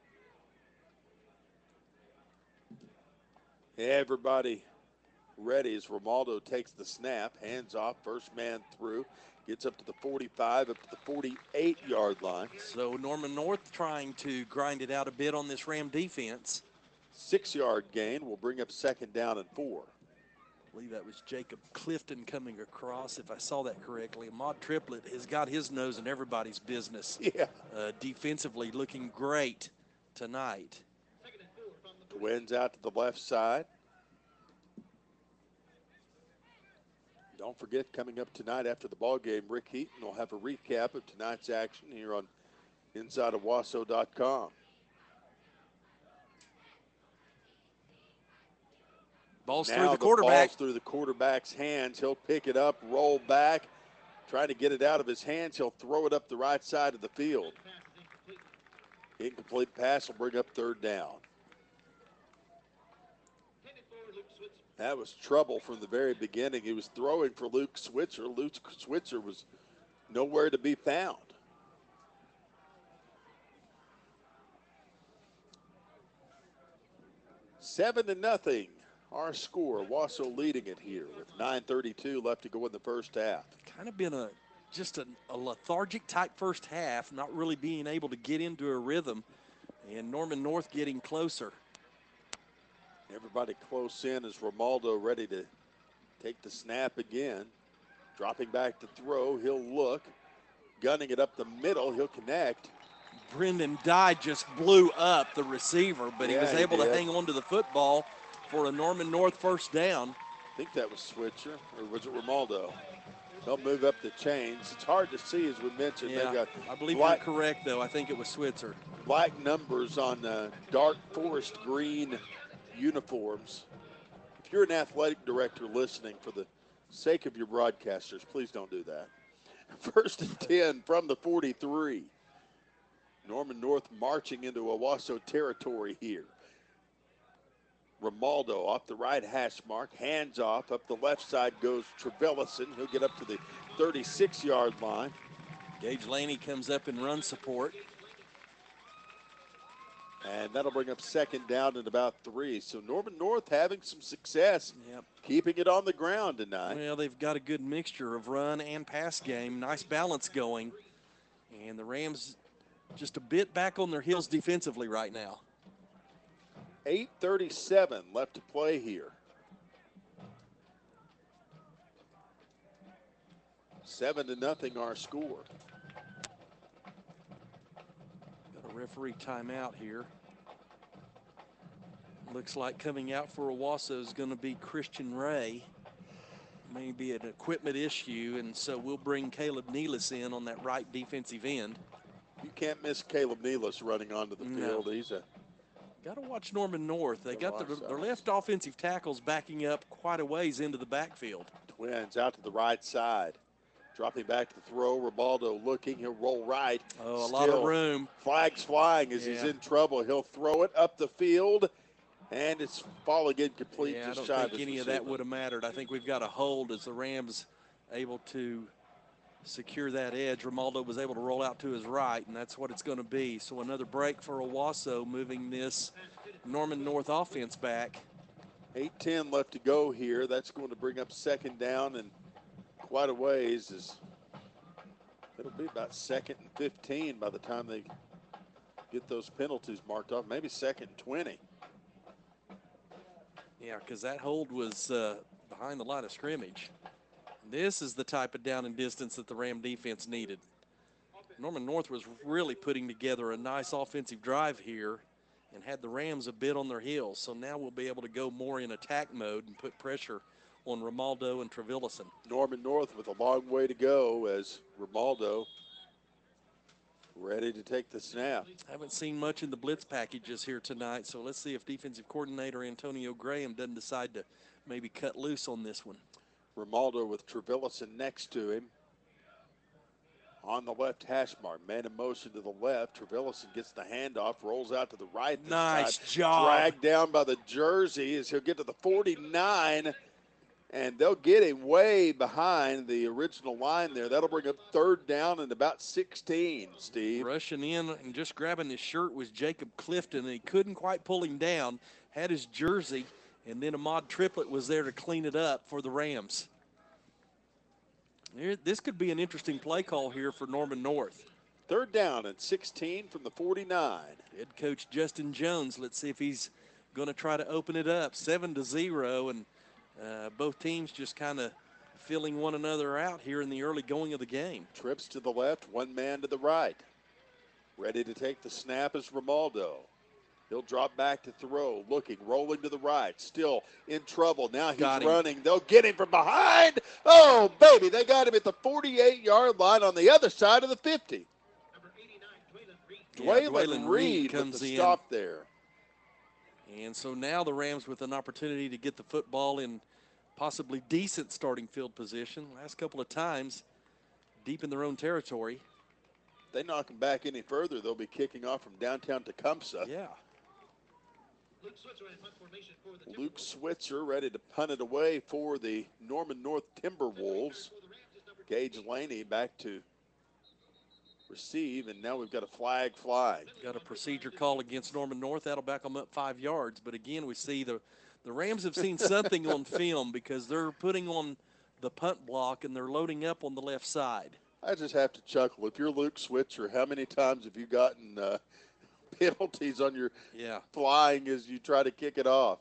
Everybody ready as Romaldo takes the snap, hands off, first man through, gets up to the forty-five, up to the forty-eight-yard line. So Norman North trying to grind it out a bit on this Ram defense. Six-yard gain will bring up second down and four. I believe that was Jacob Clifton coming across, if I saw that correctly. Ahmad Triplett has got his nose in everybody's business. Yeah. Uh, defensively looking great tonight. Twins out to the left side. Don't forget, coming up tonight after the ball game, Rick Heaton will have a recap of tonight's action here on inside of wasso dot com. Ball's now through the, the quarterback. Ball's through the quarterback's hands. He'll pick it up, roll back, try to get it out of his hands. He'll throw it up the right side of the field. Incomplete pass will bring up third down. That was trouble from the very beginning. He was throwing for Luke Switzer. Luke Switzer was nowhere to be found. Seven to nothing. Our score. Wasso leading it here with nine thirty-two left to go in the first half. Kind of been a just a, a lethargic type first half, not really being able to get into a rhythm, and Norman North getting closer. Everybody close in as Romaldo ready to take the snap again. Dropping back to throw, he'll look. Gunning it up the middle, he'll connect. Brendan Dye just blew up the receiver, but Yeah, he was he able did. to hang on to the football for a Norman North first down. I think that was Switzer, or was it Romaldo? They'll move up the chains. It's hard to see, as we mentioned. Yeah, They've got I believe black, you're correct, though. I think it was Switzer. black numbers on uh, dark forest green uniforms. If you're an athletic director listening, for the sake of your broadcasters, please don't do that. First and ten from the forty-three. Norman North marching into Owasso territory here. Romaldo off the right hash mark, hands off. Up the left side goes Trevellison. He'll get up to the thirty-six-yard line. Gage Laney comes up in run support. And that'll bring up second down at about three. So Norman North having some success Yep. keeping it on the ground tonight. Well, they've got a good mixture of run and pass game. Nice balance going. And the Rams just a bit back on their heels defensively right now. eight thirty-seven left to play here. Seven to nothing our score. Got a referee timeout here. Looks like coming out for Owasso is going to be Christian Ray. Maybe an equipment issue, and so we'll bring Caleb Nealis in on that right defensive end. You can't miss Caleb Nealis running onto the No. field. He's a Got to watch Norman North. They Gotta got their, watch their those. left offensive tackles backing up quite a ways into the backfield. Twins out to the right side. Dropping back to throw. Robaldo looking. He'll roll right. Oh, a lot of Still room. Flags flying as he's Yeah. in trouble. He'll throw it up the field, and it's falling incomplete. Yeah, I just don't shy of think his any of that receiver. would have mattered. I think we've got a hold as the Rams able to secure that edge. Romaldo was able to roll out to his right, and that's what it's going to be. So another break for Owasso, moving this Norman North offense back. eight ten left to go here. That's going to bring up second down and quite a ways. Is it'll be about second and fifteen by the time they get those penalties marked off. Maybe second and twenty. Yeah, because that hold was uh, behind the line of scrimmage. This is the type of down and distance that the Ram defense needed. Norman North was really putting together a nice offensive drive here and had the Rams a bit on their heels. So now we'll be able to go more in attack mode and put pressure on Romaldo and Trevillison. Norman North with a long way to go as Romaldo ready to take the snap. Haven't seen much in the blitz packages here tonight, so let's see if defensive coordinator Antonio Graham doesn't decide to maybe cut loose on this one. Romaldo with Trevillison next to him. On the left hash mark, man in motion to the left. Trevillison gets the handoff, rolls out to the right. This Nice time. job. Dragged down by the jersey as he'll get to the forty-nine. And they'll get him way behind the original line there. That'll bring up third down and about sixteen, Steve. Rushing in and just grabbing his shirt was Jacob Clifton, and he couldn't quite pull him down, had his jersey, and then Ahmad Triplett was there to clean it up for the Rams. Here, this could be an interesting play call here for Norman North. Third down and sixteen from the forty-nine. Head coach Justin Jones, let's see if he's going to try to open it up. seven to zero, and Uh, both teams just kind of filling one another out here in the early going of the game. Trips to the left, one man to the right. Ready to take the snap is Romaldo. He'll drop back to throw, looking, rolling to the right, still in trouble. Now he's running. They'll get him from behind. Oh, baby, they got him at the forty-eight-yard line on the other side of the fifty. Yeah, Dwaylon Dwaylon Reed Reed with comes the in. stop there. And so now the Rams with an opportunity to get the football in possibly decent starting field position. Last couple of times, deep in their own territory. If they knock them back any further, they'll be kicking off from downtown Tecumseh. Yeah. Luke Switzer ready to punt it away for the Norman North Timberwolves. Gage Laney back to receive, and now we've got a flag flying. Got a procedure call against Norman North. That'll back them up five yards. But again, we see the, the Rams have seen something on film because they're putting on the punt block and they're loading up on the left side. I just have to chuckle. If you're Luke Switzer, how many times have you gotten uh, penalties on your yeah. flying as you try to kick it off?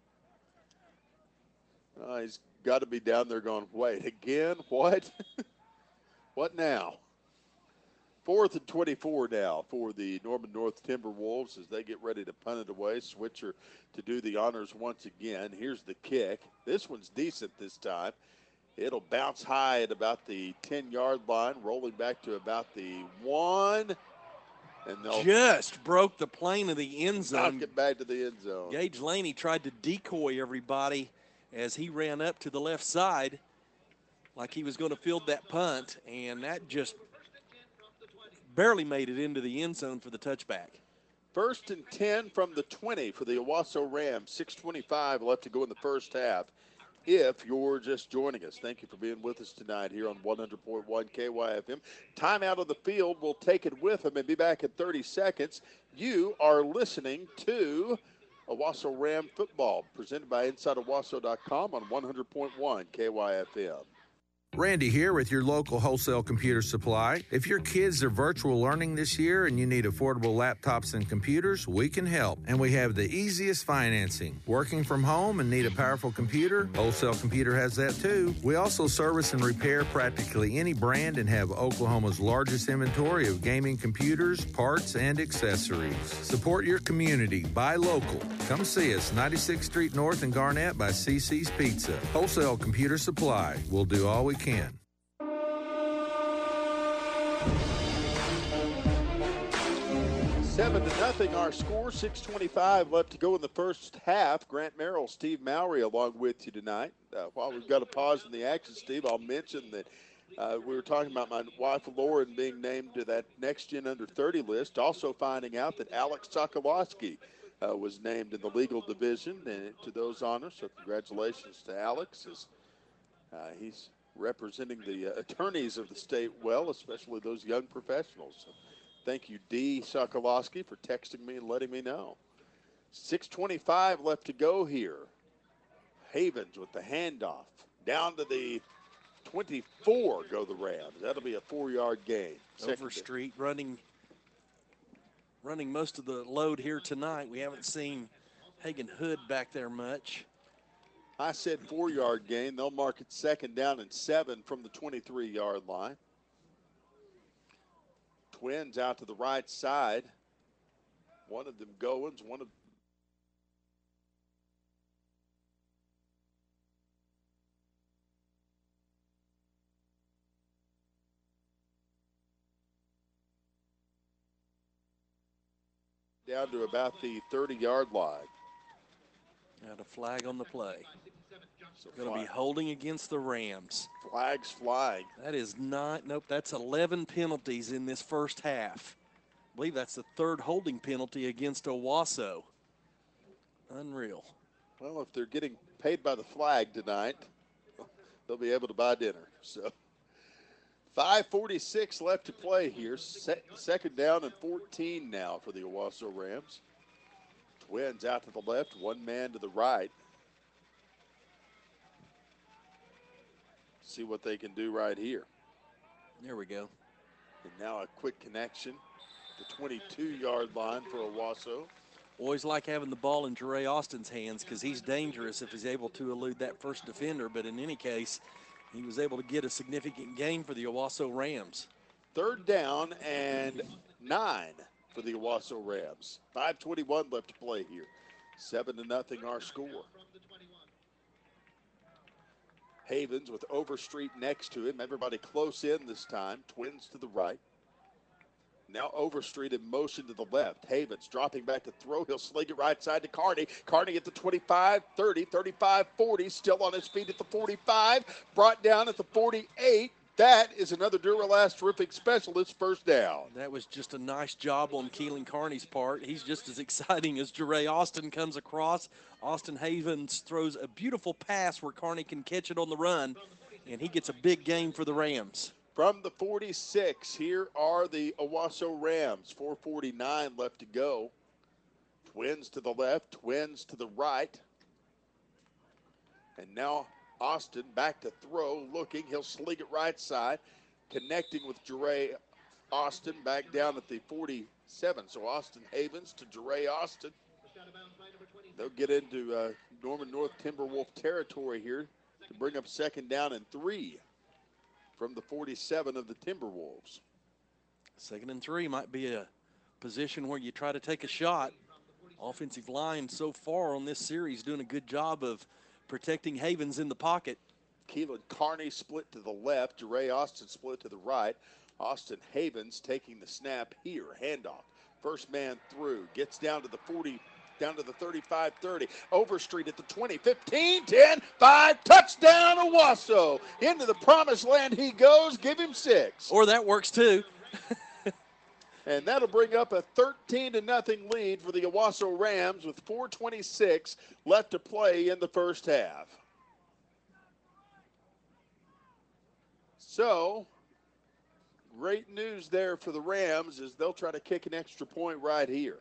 Uh, he's got to be down there going, wait, again? What? What now? Fourth and twenty-four now for the Norman North Timberwolves as they get ready to punt it away. Switcher to do the honors once again. Here's the kick. This one's decent this time. It'll bounce high at about the ten-yard line, rolling back to about the one. And they'll just broke the plane of the end zone. knock it back to the end zone. Gage Laney tried to decoy everybody as he ran up to the left side like he was going to field that punt, and that just barely made it into the end zone for the touchback. First and ten from the twenty for the Owasso Rams. six twenty-five left to go in the first half. If you're just joining us, thank you for being with us tonight here on one hundred point one K Y F M. Timeout on the field. We'll take it with them and be back in thirty seconds. You are listening to Owasso Ram Football, presented by Inside Owasso dot com on one hundred point one K Y F M. Randy here with your local wholesale computer supply. If your kids are virtual learning this year and you need affordable laptops and computers, we can help. And we have the easiest financing. Working from home and need a powerful computer? Wholesale Computer has that too. We also service and repair practically any brand and have Oklahoma's largest inventory of gaming computers, parts, and accessories. Support your community. Buy local. Come see us, ninety-sixth Street North in Garnett by C C's Pizza. Wholesale Computer Supply. We'll do all we can. Can. Seven to nothing our score. six twenty-five left to go in the first half. Grant Merrill, Steve Mowry along with you tonight. Uh, while we've got a pause in the action, Steve, I'll mention that uh, we were talking about my wife Lauren being named to that Next Gen Under thirty list. Also finding out that Alex Sokolowski uh, was named in the legal division and to those honors. So congratulations to Alex as uh, he's representing the uh, attorneys of the state well, especially those young professionals. So thank you, Dee Sokolowski, for texting me and letting me know. six twenty-five left to go here. Havens with the handoff. Down to the twenty-four go the Rams. That'll be a four-yard gain. Overstreet running, running most of the load here tonight. We haven't seen Hagan Hood back there much. I said four-yard gain. They'll mark it second down and seven from the twenty-three-yard line. Twins out to the right side. One of them Goins, one of down to about the thirty-yard line. Got a flag on the play. So Going to be holding against the Rams. Flags flying. That is not, nope, that's eleven penalties in this first half. I believe that's the third holding penalty against Owasso. Unreal. Well, if they're getting paid by the flag tonight, they'll be able to buy dinner. So five forty-six left to play here. Se- second down and fourteen now for the Owasso Rams. Twins out to the left, one man to the right. See what they can do right here. There we go. And now a quick connection. The twenty-two-yard line for Owasso. Always like having the ball in Jere Austin's hands because he's dangerous if he's able to elude that first defender. But in any case, he was able to get a significant gain for the Owasso Rams. Third down and nine for the Owasso Rams. five twenty-one left to play here. Seven to nothing our score. Havens with Overstreet next to him. Everybody close in this time. Twins to the right. Now Overstreet in motion to the left. Havens dropping back to throw. He'll sling it right side to Carney. Carney at the twenty-five, thirty, thirty-five, forty. Still on his feet at the forty-five. Brought down at the forty-eight. That is another Duralast Roofing Specialist first down. That was just a nice job on Keelan Carney's part. He's just as exciting as Jere Austin comes across. Austin Havens throws a beautiful pass where Carney can catch it on the run, and he gets a big gain for the Rams. From the forty-six, here are the Owasso Rams. four forty-nine left to go. Twins to the left, twins to the right. And now Austin back to throw, looking. He'll sling it right side, connecting with Jere Austin back down at the forty-seven. So Austin Havens to Jere Austin. They'll get into uh, Norman North Timberwolf territory here to bring up second down and three from the forty-seven of the Timberwolves. Second and three might be a position where you try to take a shot. Offensive line so far on this series doing a good job of protecting Havens in the pocket. Keelan Carney split to the left. Jere Austin split to the right. Austin Havens taking the snap here. Handoff. First man through. Gets down to the forty, down to the thirty-five thirty. Overstreet at the twenty, fifteen, ten, five. Touchdown Owasso. Into the promised land he goes. Give him six. Or that works too. And that'll bring up a thirteen to nothing lead for the Owasso Rams with four twenty-six left to play in the first half. So, great news there for the Rams as they'll try to kick an extra point right here.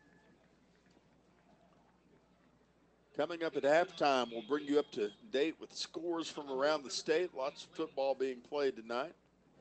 Coming up at halftime, we'll bring you up to date with scores from around the state. Lots of football being played tonight.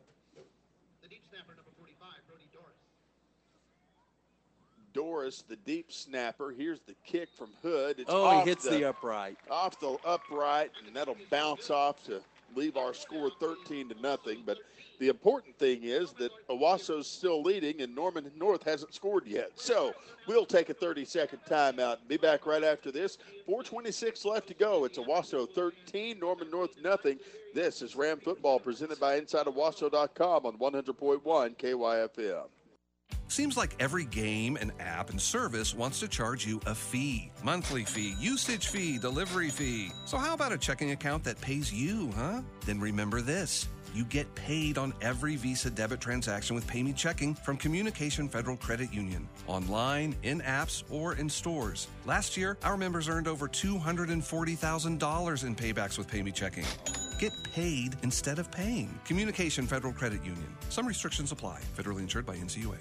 Doris, the deep snapper. Here's the kick from Hood. It's oh, off he hits the, the upright. Off the upright, and that'll bounce off to leave our score thirteen to nothing. But the important thing is that Owasso's still leading, and Norman North hasn't scored yet. So we'll take a thirty-second timeout and be back right after this. four twenty-six left to go. It's Owasso thirteen, Norman North nothing. This is Ram Football presented by Inside Owasso dot com on one hundred point one K Y F M. Seems like every game and app and service wants to charge you a fee. Monthly fee, usage fee, delivery fee. So how about a checking account that pays you, huh? Then remember this. You get paid on every Visa debit transaction with PayMe Checking from Communication Federal Credit Union. Online, in apps, or in stores. Last year, our members earned over two hundred forty thousand dollars in paybacks with PayMe Checking. Get paid instead of paying. Communication Federal Credit Union. Some restrictions apply. Federally insured by N C U A.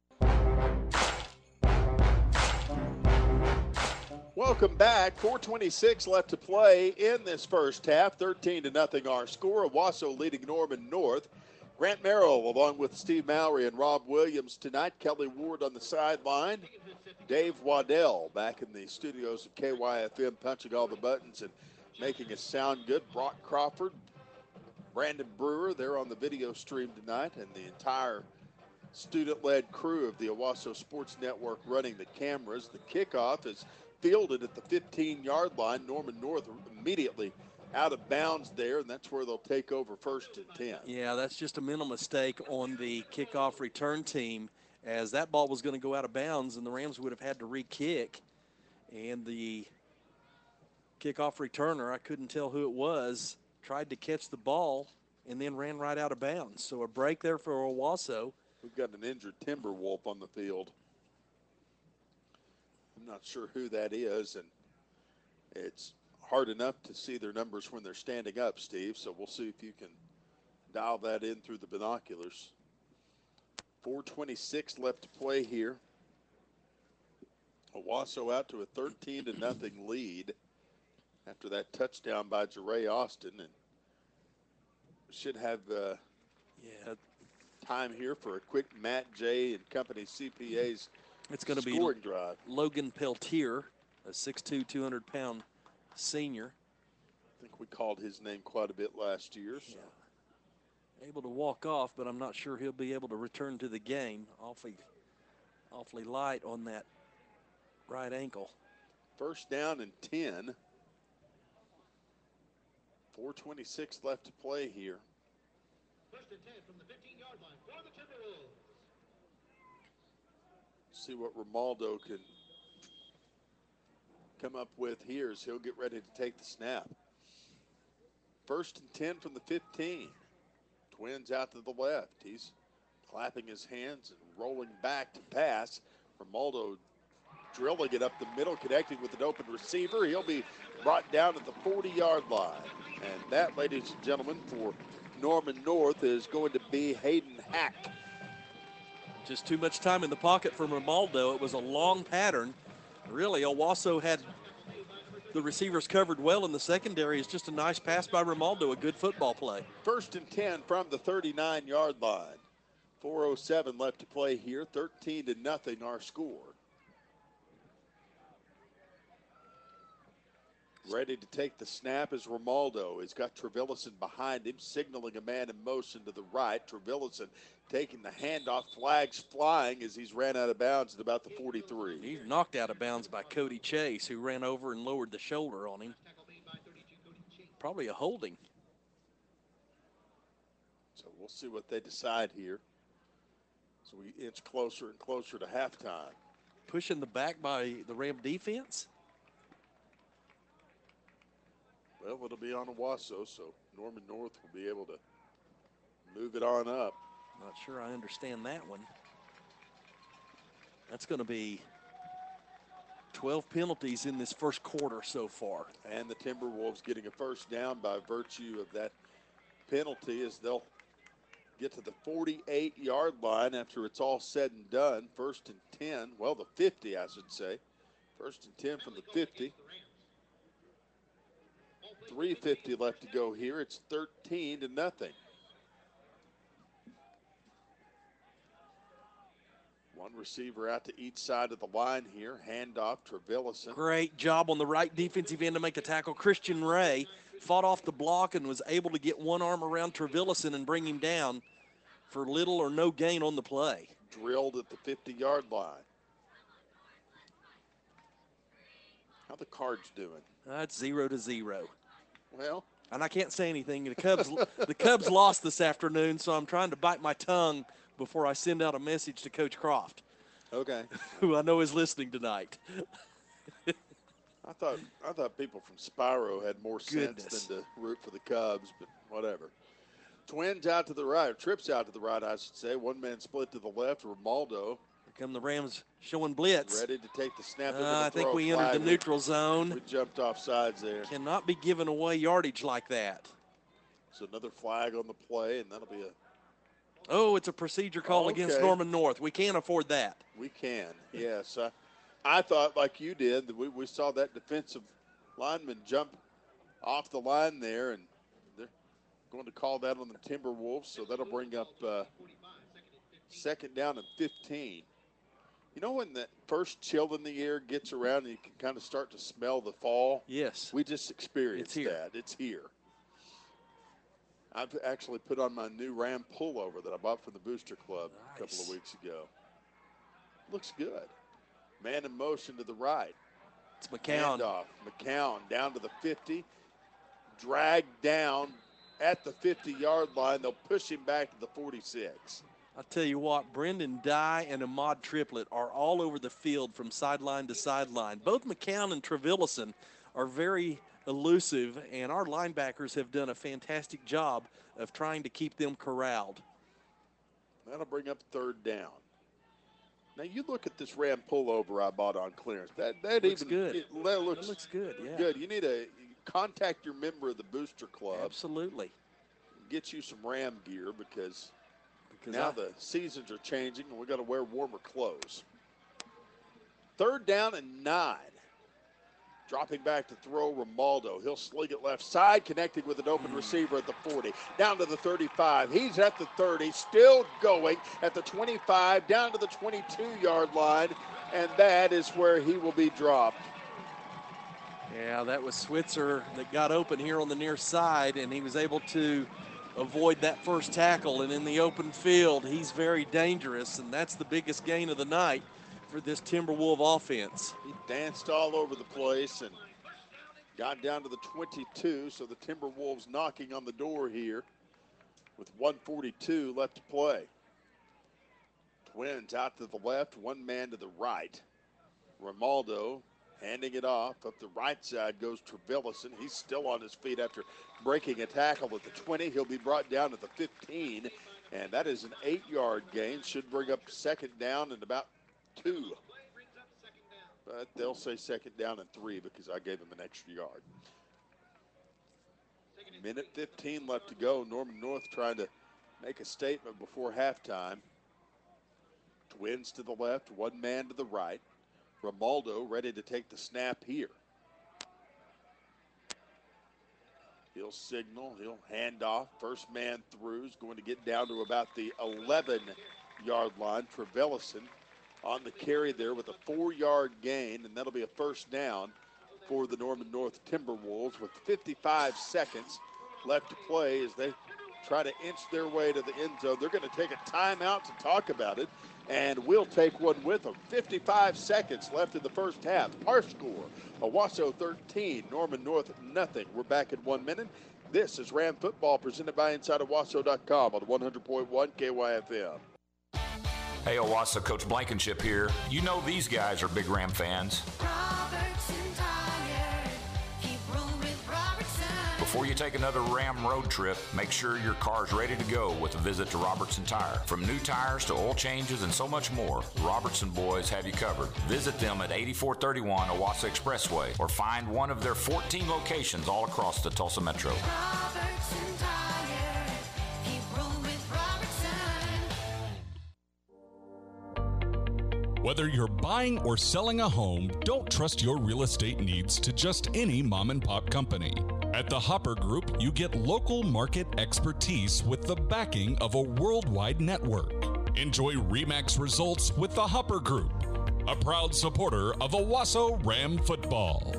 Welcome back. four twenty-six left to play in this first half. thirteen to nothing our score. Owasso leading Norman North. Grant Merrill along with Steve Mowry and Rob Williams tonight. Kelly Ward on the sideline. Dave Waddell back in the studios of K Y F M punching all the buttons and making us sound good. Brock Crawford, Brandon Brewer, they're on the video stream tonight, and the entire student-led crew of the Owasso Sports Network running the cameras. The kickoff is fielded at the fifteen-yard line. Norman North immediately out of bounds there, and that's where they'll take over first and ten. Yeah, that's just a mental mistake on the kickoff return team, as that ball was going to go out of bounds, and the Rams would have had to re-kick. And the kickoff returner, I couldn't tell who it was, tried to catch the ball and then ran right out of bounds. So a break there for Owasso. We've got an injured Timberwolf on the field. I'm not sure who that is, and it's hard enough to see their numbers when they're standing up, Steve, so we'll see if you can dial that in through the binoculars. four twenty-six left to play here. Owasso out to a thirteen to nothing lead after that touchdown by Jeray Austin, and should have uh, yeah time here for a quick Matt J. and Company C P A's it's going to be scoring drive. Logan Peltier, a six two, two hundred pound senior. I think we called his name quite a bit last year. So. Yeah. Able to walk off, but I'm not sure he'll be able to return to the game. Awfully, awfully light on that right ankle. First down and ten. four twenty-six left to play here. First and ten from the fifteen-yard line for the Timberwolves. See what Romaldo can come up with here as he'll get ready to take the snap. First and ten from the fifteen. Twins out to the left. He's clapping his hands and rolling back to pass. Romaldo drilling it up the middle, connecting with an open receiver. He'll be brought down at the forty-yard line. And that, ladies and gentlemen, for Norman North is going to be Hayden Hack. Just too much time in the pocket for Romaldo. It was a long pattern. Really, Owasso had the receivers covered well in the secondary. It's just a nice pass by Romaldo, a good football play. First and ten from the thirty-nine-yard line. four oh seven left to play here, thirteen to nothing our score. Ready to take the snap is Romaldo. He's got Trevillison behind him, signaling a man in motion to the right. Trevillison taking the handoff, flags flying as he's ran out of bounds at about the forty-three. He's knocked out of bounds by Cody Chase, who ran over and lowered the shoulder on him. Probably a holding. So we'll see what they decide here. So we inch closer and closer to halftime. Pushing the back by the Ram defense. Well, it'll be on Owasso, so Norman North will be able to move it on up. Not sure I understand that one. That's going to be twelve penalties in this first quarter so far. And the Timberwolves getting a first down by virtue of that penalty as they'll get to the forty-eight-yard line after it's all said and done. First and ten, well, the fifty, I should say. First and ten from the fifty. three fifty left to go here. It's thirteen to nothing. One receiver out to each side of the line here. Handoff, Trevillison. Great job on the right defensive end to make the tackle. Christian Ray fought off the block and was able to get one arm around Trevillison and bring him down for little or no gain on the play. Drilled at the fifty-yard line. How the Cards doing? That's zero to zero. Well, and I can't say anything. The Cubs, the Cubs lost this afternoon, so I'm trying to bite my tongue before I send out a message to Coach Croft. Okay. Who I know is listening tonight. I thought I thought people from Spyro had more Goodness. sense than to root for the Cubs, but whatever. Twins out to the right, or trips out to the right, I should say. One man split to the left, Romaldo. Here come the Rams showing blitz. Ready to take the snap. Uh, I think throw. we entered Flag. the neutral zone. We jumped off sides there. Cannot be giving away yardage like that. So another flag on the play, and that'll be a. Oh, it's a procedure call Okay. against Norman North. We can't afford that. We can, yes. I, I thought, like you did, that we, we saw that defensive lineman jump off the line there, and they're going to call that on the Timberwolves, so that'll bring up uh, second down and fifteen. You know when the first chill in the air gets around and you can kind of start to smell the fall? Yes. We just experienced It's here. that. It's here. I've actually put on my new Ram pullover that I bought from the Booster Club a couple of Nice. weeks ago. Looks good. Man in motion to the right. It's McCown. Handoff. McCown down to the fifty. Dragged down at the fifty-yard line. They'll push him back to the forty-six. I'll tell you what, Brendan Dye and Ahmad Triplett are all over the field from sideline to sideline. Both McCown and Trevillison are very elusive, and our linebackers have done a fantastic job of trying to keep them corralled. That'll bring up third down. Now you look at this Ram pullover I bought on clearance. That that Looks even good. It, that looks That looks good, yeah. good. You need a contact your member of the Booster Club. Absolutely. Get you some Ram gear because, because now I, the seasons are changing and we got to wear warmer clothes. Third down and nine. Dropping back to throw, Romaldo. He'll sling it left side, connecting with an open receiver at the forty. Down to the thirty-five. He's at the thirty, still going at the twenty-five, down to the twenty-two-yard line, and that is where he will be dropped. Yeah, that was Switzer that got open here on the near side, and he was able to avoid that first tackle. And in the open field, he's very dangerous, and that's the biggest gain of the night for this Timberwolf offense. He danced all over the place and got down to the twenty-two, so the Timberwolves knocking on the door here with one forty-two left to play. Twins out to the left, one man to the right. Romaldo handing it off. Up the right side goes Trevillison. He's still on his feet after breaking a tackle at the twenty. He'll be brought down at the fifteen, and that is an eight-yard gain. Should bring up second down and about two. But they'll say second down and three because I gave him an extra yard. Minute fifteen left to go. Norman North trying to make a statement before halftime. Twins to the left, one man to the right. Romaldo ready to take the snap here. He'll signal, he'll hand off. First man through is going to get down to about the eleven-yard line. Trevillison on the carry there with a four-yard gain, and that'll be a first down for the Norman North Timberwolves with fifty-five seconds left to play as they try to inch their way to the end zone. They're going to take a timeout to talk about it, and we'll take one with them. fifty-five seconds left in the first half. Our score, Owasso thirteen, Norman North nothing. We're back in one minute. This is Ram Football presented by Inside Owasso dot com on one hundred point one K Y F M. Hey, Owasso, Coach Blankenship here. You know these guys are big Ram fans. Robertson Tire. Keep rolling with Robertson. Before you take another Ram road trip, make sure your car's ready to go with a visit to Robertson Tire. From new tires to oil changes and so much more, the Robertson boys have you covered. Visit them at eighty-four thirty-one Owasso Expressway or find one of their fourteen locations all across the Tulsa Metro. Robertson Tire. Keep rolling with Robertson. Whether you're buying or selling a home, don't trust your real estate needs to just any mom and pop company. At the Hopper Group, you get local market expertise with the backing of a worldwide network. Enjoy RE/MAX results with the Hopper Group, a proud supporter of Owasso Ram football.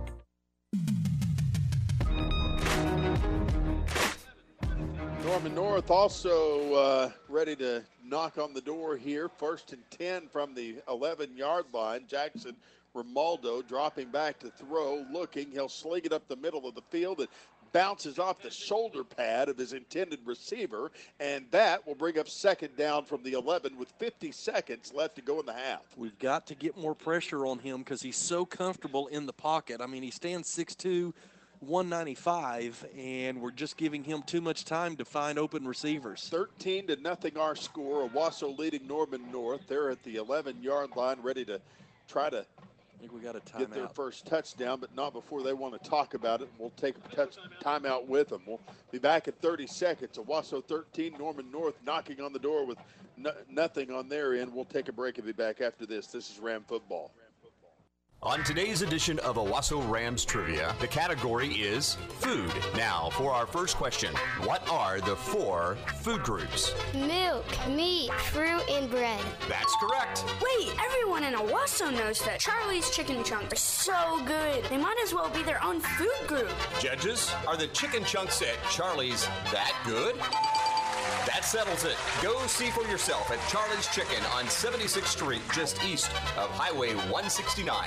Norman North also uh, ready to knock on the door here. First and ten from the eleven-yard line. Jackson Romaldo dropping back to throw, looking. He'll sling it up the middle of the field. It bounces off the shoulder pad of his intended receiver, and that will bring up second down from the eleven with fifty seconds left to go in the half. We've got to get more pressure on him because he's so comfortable in the pocket. I mean, he stands six two, one ninety-five, and we're just giving him too much time to find open receivers. thirteen to nothing our score. Owasso leading Norman North. They're at the eleven-yard line ready to try to I think we got a timeout. get their first touchdown, but not before they want to talk about it. We'll take a touch timeout with them. We'll be back in thirty seconds. Owasso thirteen, Norman North knocking on the door with no, nothing on their end. We'll take a break and be back after this. This is Ram Football. On today's edition of Owasso Rams Trivia, the category is food. Now, for our first question, what are the four food groups? Milk, meat, fruit, and bread. That's correct. Wait, everyone in Owasso knows that Charlie's Chicken Chunks are so good. They might as well be their own food group. Judges, are the chicken chunks at Charlie's that good? That settles it. Go see for yourself at Charlie's Chicken on seventy-sixth Street, just east of Highway one sixty-nine.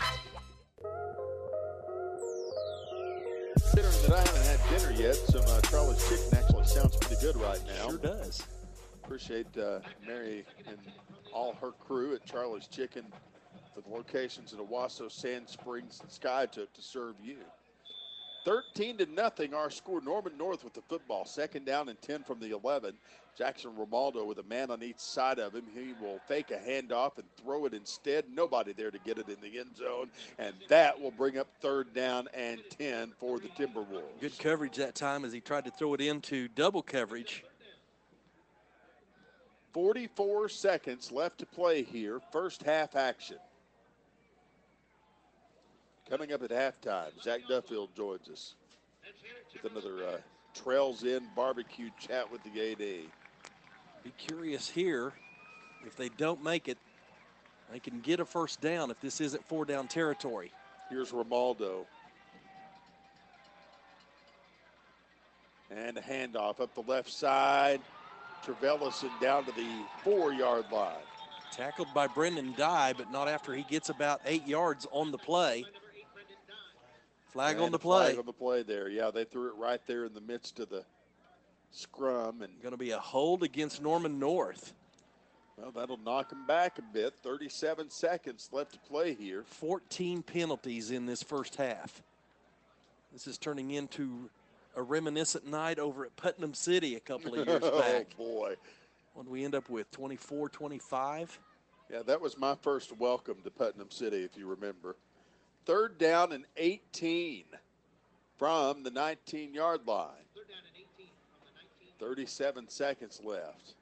Considering that I haven't had dinner yet, some uh, Charlie's Chicken actually sounds pretty good right now. Sure does. Appreciate uh, Mary and all her crew at Charlie's Chicken for the locations at Owasso, Sand Springs, and Skytook to serve you. thirteen to nothing our score. Norman North with the football. Second down and ten from the eleven. Jackson Romaldo with a man on each side of him. He will fake a handoff and throw it instead. Nobody there to get it in the end zone. And that will bring up third down and ten for the Timberwolves. Good coverage that time as he tried to throw it into double coverage. forty-four seconds left to play here. First half action. Coming up at halftime, Zach Duffield joins us with another uh, Trails In barbecue chat with the A D. Be curious here. If they don't make it, they can get a first down if this isn't four down territory. Here's Romaldo. And a handoff up the left side. Trevellison down to the four-yard line. Tackled by Brendan Dye, but not after he gets about eight yards on the play. Flag and on the play. Flag on the play there. Yeah, they threw it right there in the midst of the scrum. And going to be a hold against Norman North. Well, that'll knock them back a bit. thirty-seven seconds left to play here. fourteen penalties in this first half. This is turning into a reminiscent night over at Putnam City a couple of years back. Oh, boy. What did we end up with, twenty-four twenty-five? Yeah, that was my first welcome to Putnam City, if you remember. Third down and eighteen from the nineteen-yard line. thirty-seven seconds left.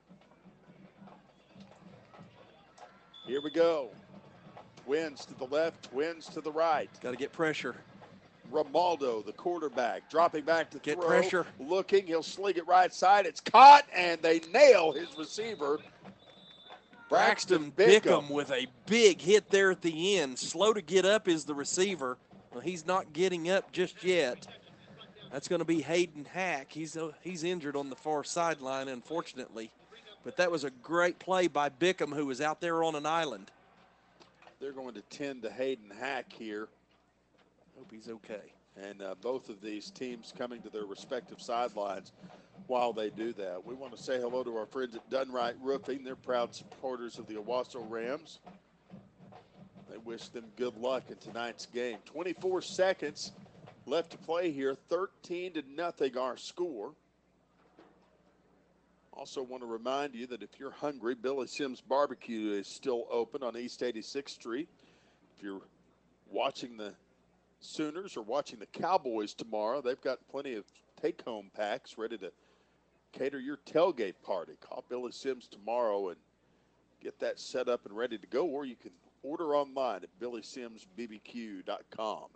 Here we go. Twins to the left, twins to the right. Got to get pressure. Romaldo, the quarterback, dropping back to Get throw. pressure. Looking, he'll sling it right side. It's caught, and they nail his receiver. Braxton Bickham with a big hit there at the end. Slow to get up is the receiver. Well, he's not getting up just yet. That's going to be Hayden Hack. He's uh, he's injured on the far sideline, unfortunately. But that was a great play by Bickham, who was out there on an island. They're going to tend to Hayden Hack here. Hope he's okay. And uh, both of these teams coming to their respective sidelines while they do that. We want to say hello to our friends at Dunright Roofing. They're proud supporters of the Owasso Rams. They wish them good luck in tonight's game. twenty-four seconds left to play here. thirteen to nothing our score. Also want to remind you that if you're hungry, Billy Sims Barbecue is still open on East eighty-sixth Street. If you're watching the Sooners or watching the Cowboys tomorrow, they've got plenty of take-home packs ready to cater your tailgate party. Call Billy Sims tomorrow and get that set up and ready to go, or you can order online at billy sims b b q dot com.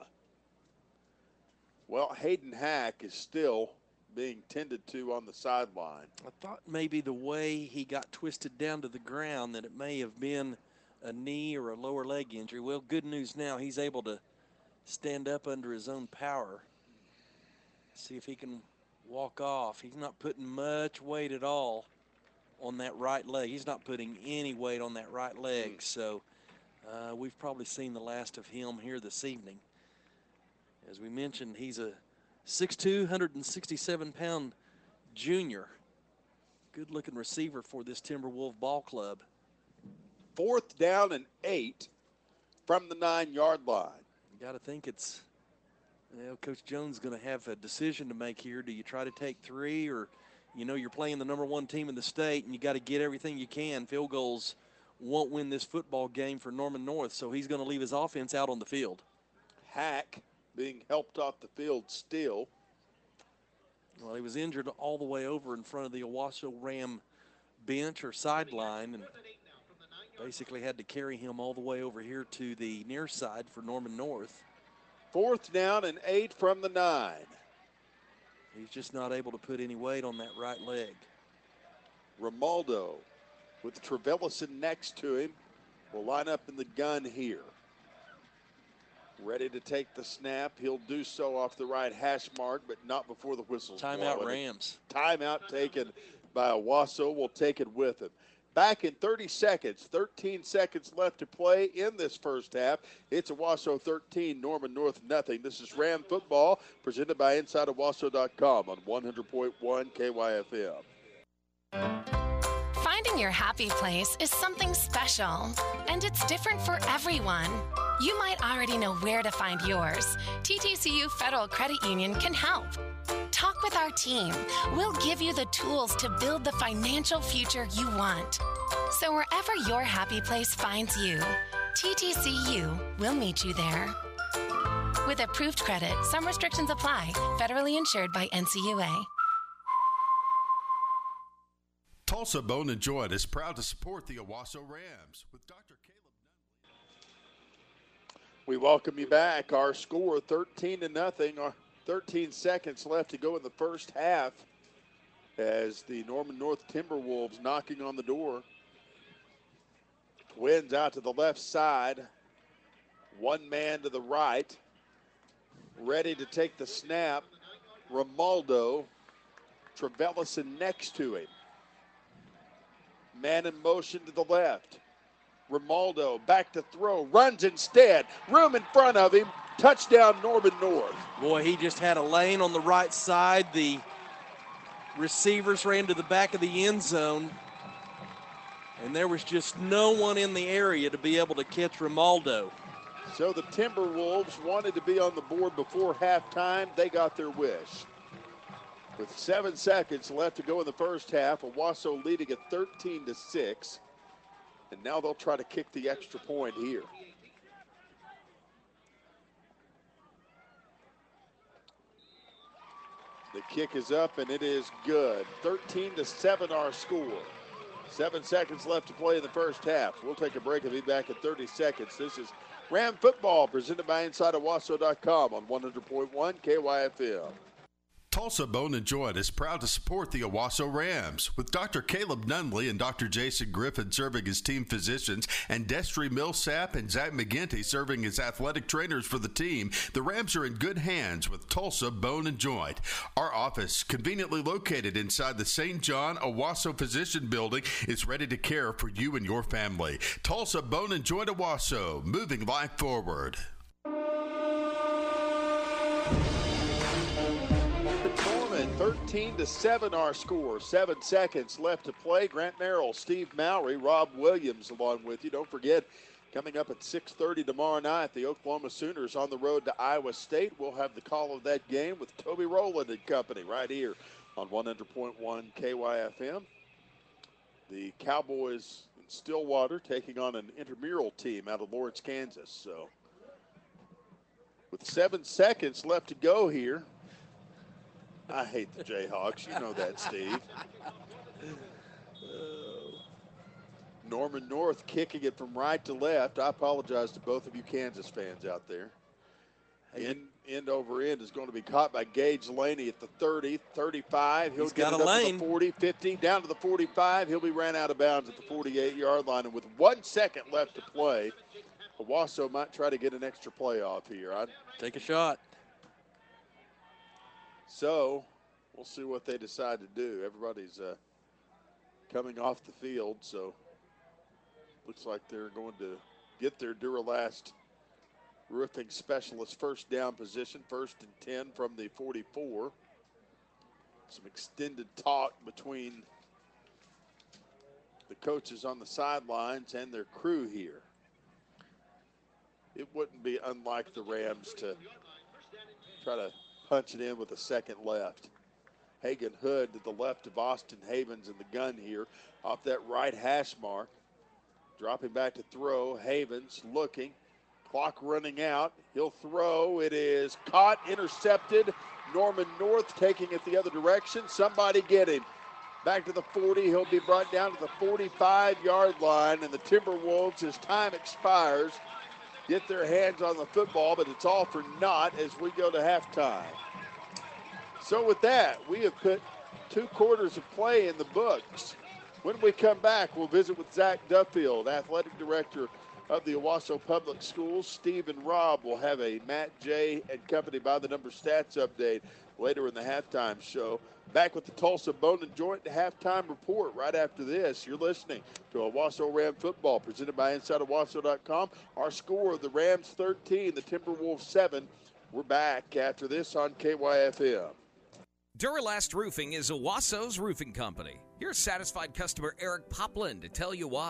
Well, Hayden Hack is still being tended to on the sideline. I thought maybe the way he got twisted down to the ground that it may have been a knee or a lower leg injury. Well, good news now, he's able to stand up under his own power. See if he can walk off. He's not putting much weight at all on that right leg. He's not putting any weight on that right leg. So uh, we've probably seen the last of him here this evening. As we mentioned, he's a six two, one hundred sixty-seven pound junior. Good looking receiver for this Timberwolf ball club. Fourth down and eight from the nine-yard line. You got to think it's, you know, Coach Jones going to have a decision to make here. Do you try to take three, or, you know, you're playing the number one team in the state and you got to get everything you can. Field goals won't win this football game for Norman North, so he's going to leave his offense out on the field. Hack being helped off the field still. Well, he was injured all the way over in front of the Owasso Ram bench or sideline, and basically had to carry him all the way over here to the near side for Norman North. Fourth down and eight from the nine. He's just not able to put any weight on that right leg. Romaldo with Trevellison next to him will line up in the gun here. Ready to take the snap. He'll do so off the right hash mark, but not before the whistle's Timeout blowing. Rams. Timeout taken by Owasso. We'll take it with him. Back in thirty seconds, thirteen seconds left to play in this first half. It's Owasso thirteen, Norman North nothing. This is Ram Football, presented by inside owasso dot com on one hundred point one K Y F M. Finding your happy place is something special, and it's different for everyone. You might already know where to find yours. T T C U Federal Credit Union can help. Talk with our team. We'll give you the tools to build the financial future you want. So wherever your happy place finds you, T T C U will meet you there. With approved credit, some restrictions apply. Federally insured by N C U A. Tulsa Bone and Joint is proud to support the Owasso Rams with Doctor Caleb Nunley. We welcome you back. Our score thirteen to nothing. thirteen seconds left to go in the first half as the Norman North Timberwolves knocking on the door. Twins out to the left side. One man to the right. Ready to take the snap. Romaldo. Trevellison next to him. Man in motion to the left. Romaldo back to throw. Runs instead. Room in front of him. Touchdown Norman North. Boy, he just had a lane on the right side. The receivers ran to the back of the end zone. And there was just no one in the area to be able to catch Romaldo. So the Timberwolves wanted to be on the board before halftime. They got their wish. With seven seconds left to go in the first half, Owasso leading at thirteen to six. And now they'll try to kick the extra point here. The kick is up and it is good. thirteen to seven our score. Seven seconds left to play in the first half. We'll take a break and be back in thirty seconds. This is Ram Football presented by Inside Owasso dot com on one hundred point one K Y F M. Tulsa Bone and Joint is proud to support the Owasso Rams with Doctor Caleb Nunley and Doctor Jason Griffin serving as team physicians and Destry Millsap and Zach McGinty serving as athletic trainers for the team. The Rams are in good hands with Tulsa Bone and Joint. Our office, conveniently located inside the Saint John Owasso Physician Building, is ready to care for you and your family. Tulsa Bone and Joint Owasso, moving life forward. thirteen to seven our score. Seven seconds left to play. Grant Merrill, Steve Mowry, Rob Williams along with you. Don't forget, coming up at six thirty tomorrow night, the Oklahoma Sooners on the road to Iowa State. We'll have the call of that game with Toby Rowland and company right here on one hundred point one K Y F M. The Cowboys in Stillwater taking on an intramural team out of Lawrence, Kansas. So with seven seconds left to go here, I hate the Jayhawks. You know that, Steve. Norman North kicking it from right to left. I apologize to both of you Kansas fans out there. End, end over end is going to be caught by Gage Laney at the thirty, thirty-five. He'll He's get got it a up lane. to the forty, fifty, down to the forty-five. He'll be ran out of bounds at the forty-eight-yard line. And with one second left to play, Owasso might try to get an extra playoff here. I'd Take a shot. So we'll see what they decide to do. Everybody's uh, coming off the field, so looks like they're going to get their Duralast roofing specialist first down position, first and ten from the forty-four. Some extended talk between the coaches on the sidelines and their crew here. It wouldn't be unlike the Rams to try to punch it in with a second left. Hagan Hood to the left of Austin Havens in the gun here off that right hash mark. Dropping back to throw. Havens looking. Clock running out. He'll throw. It is caught, intercepted. Norman North taking it the other direction. Somebody get him. Back to the forty. He'll be brought down to the forty-five-yard line, and the Timberwolves, as time expires, get their hands on the football, but it's all for naught as we go to halftime. So with that, we have put two quarters of play in the books. When we come back, we'll visit with Zach Duffield, athletic director of the Owasso Public Schools. Steve and Rob will have a Matt J. and company by the number stats update later in the halftime show. Back with the Tulsa Bone and Joint halftime report right after this. You're listening to Owasso Ram Football presented by Inside Owasso dot com. Our score, the Rams thirteen, the Timberwolves seven. We're back after this on K Y F M. Duralast Roofing is Owasso's roofing company. Here's satisfied customer Eric Popland to tell you why.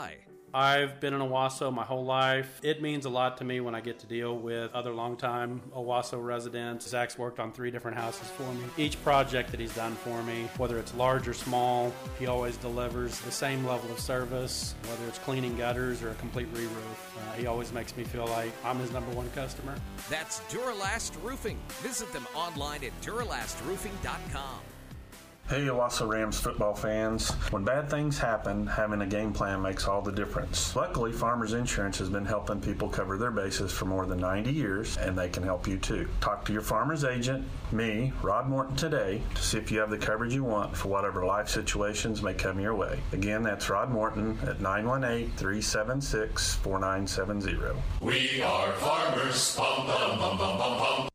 I've been in Owasso my whole life. It means a lot to me when I get to deal with other longtime Owasso residents. Zach's worked on three different houses for me. Each project that he's done for me, whether it's large or small, he always delivers the same level of service, whether it's cleaning gutters or a complete re-roof. Uh, he always makes me feel like I'm his number one customer. That's Duralast Roofing. Visit them online at duralast roofing dot com. Hey, Owasso Rams football fans. When bad things happen, having a game plan makes all the difference. Luckily, Farmers Insurance has been helping people cover their bases for more than ninety years, and they can help you too. Talk to your Farmers agent, me, Rod Morton, today to see if you have the coverage you want for whatever life situations may come your way. Again, that's Rod Morton at nine one eight, three seven six, four nine seven zero. We are farmers. Bum, bum, bum, bum, bum, bum.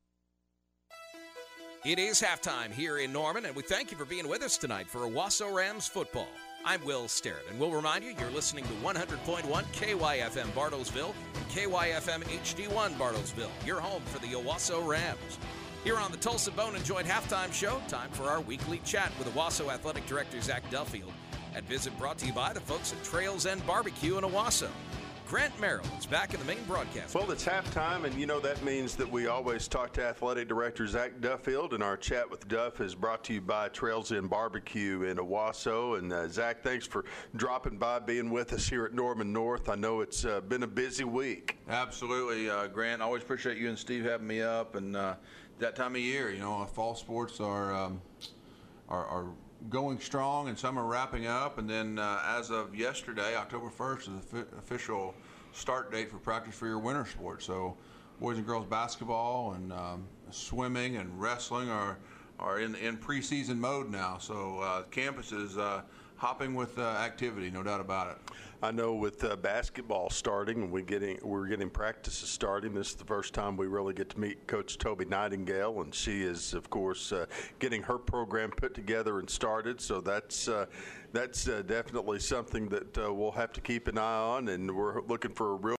It is halftime here in Norman, and we thank you for being with us tonight for Owasso Rams football. I'm Will Sterrett, and we'll remind you you're listening to one hundred point one K Y F M Bartlesville and K Y F M H D one Bartlesville, your home for the Owasso Rams. Here on the Tulsa Bone and Joint halftime show, time for our weekly chat with Owasso Athletic Director Zach Duffield. That visit brought to you by the folks at Trails End Barbecue in Owasso. Grant Merrill is back in the main broadcast. Well, it's halftime, and you know that means that we always talk to Athletic Director Zach Duffield, and our chat with Duff is brought to you by Trails End Barbecue in Owasso. And uh, Zach, thanks for dropping by, being with us here at Norman North. I know it's uh, been a busy week. Absolutely, uh, Grant. I always appreciate you and Steve having me up, and uh, that time of year, you know, fall sports are um, are, are going strong, and some are wrapping up. And then uh, as of yesterday, October first, is the f- official start date for practice for your winter sports. So boys and girls basketball and um, swimming and wrestling are are in in preseason mode now. So uh, campus is uh, hopping with uh, activity, no doubt about it. I know with uh, basketball starting, and we getting we're getting practices starting. This is the first time we really get to meet Coach Toby Nightingale, and she is, of course, uh, getting her program put together and started. So that's uh, that's uh, definitely something that uh, we'll have to keep an eye on, and we're looking for a real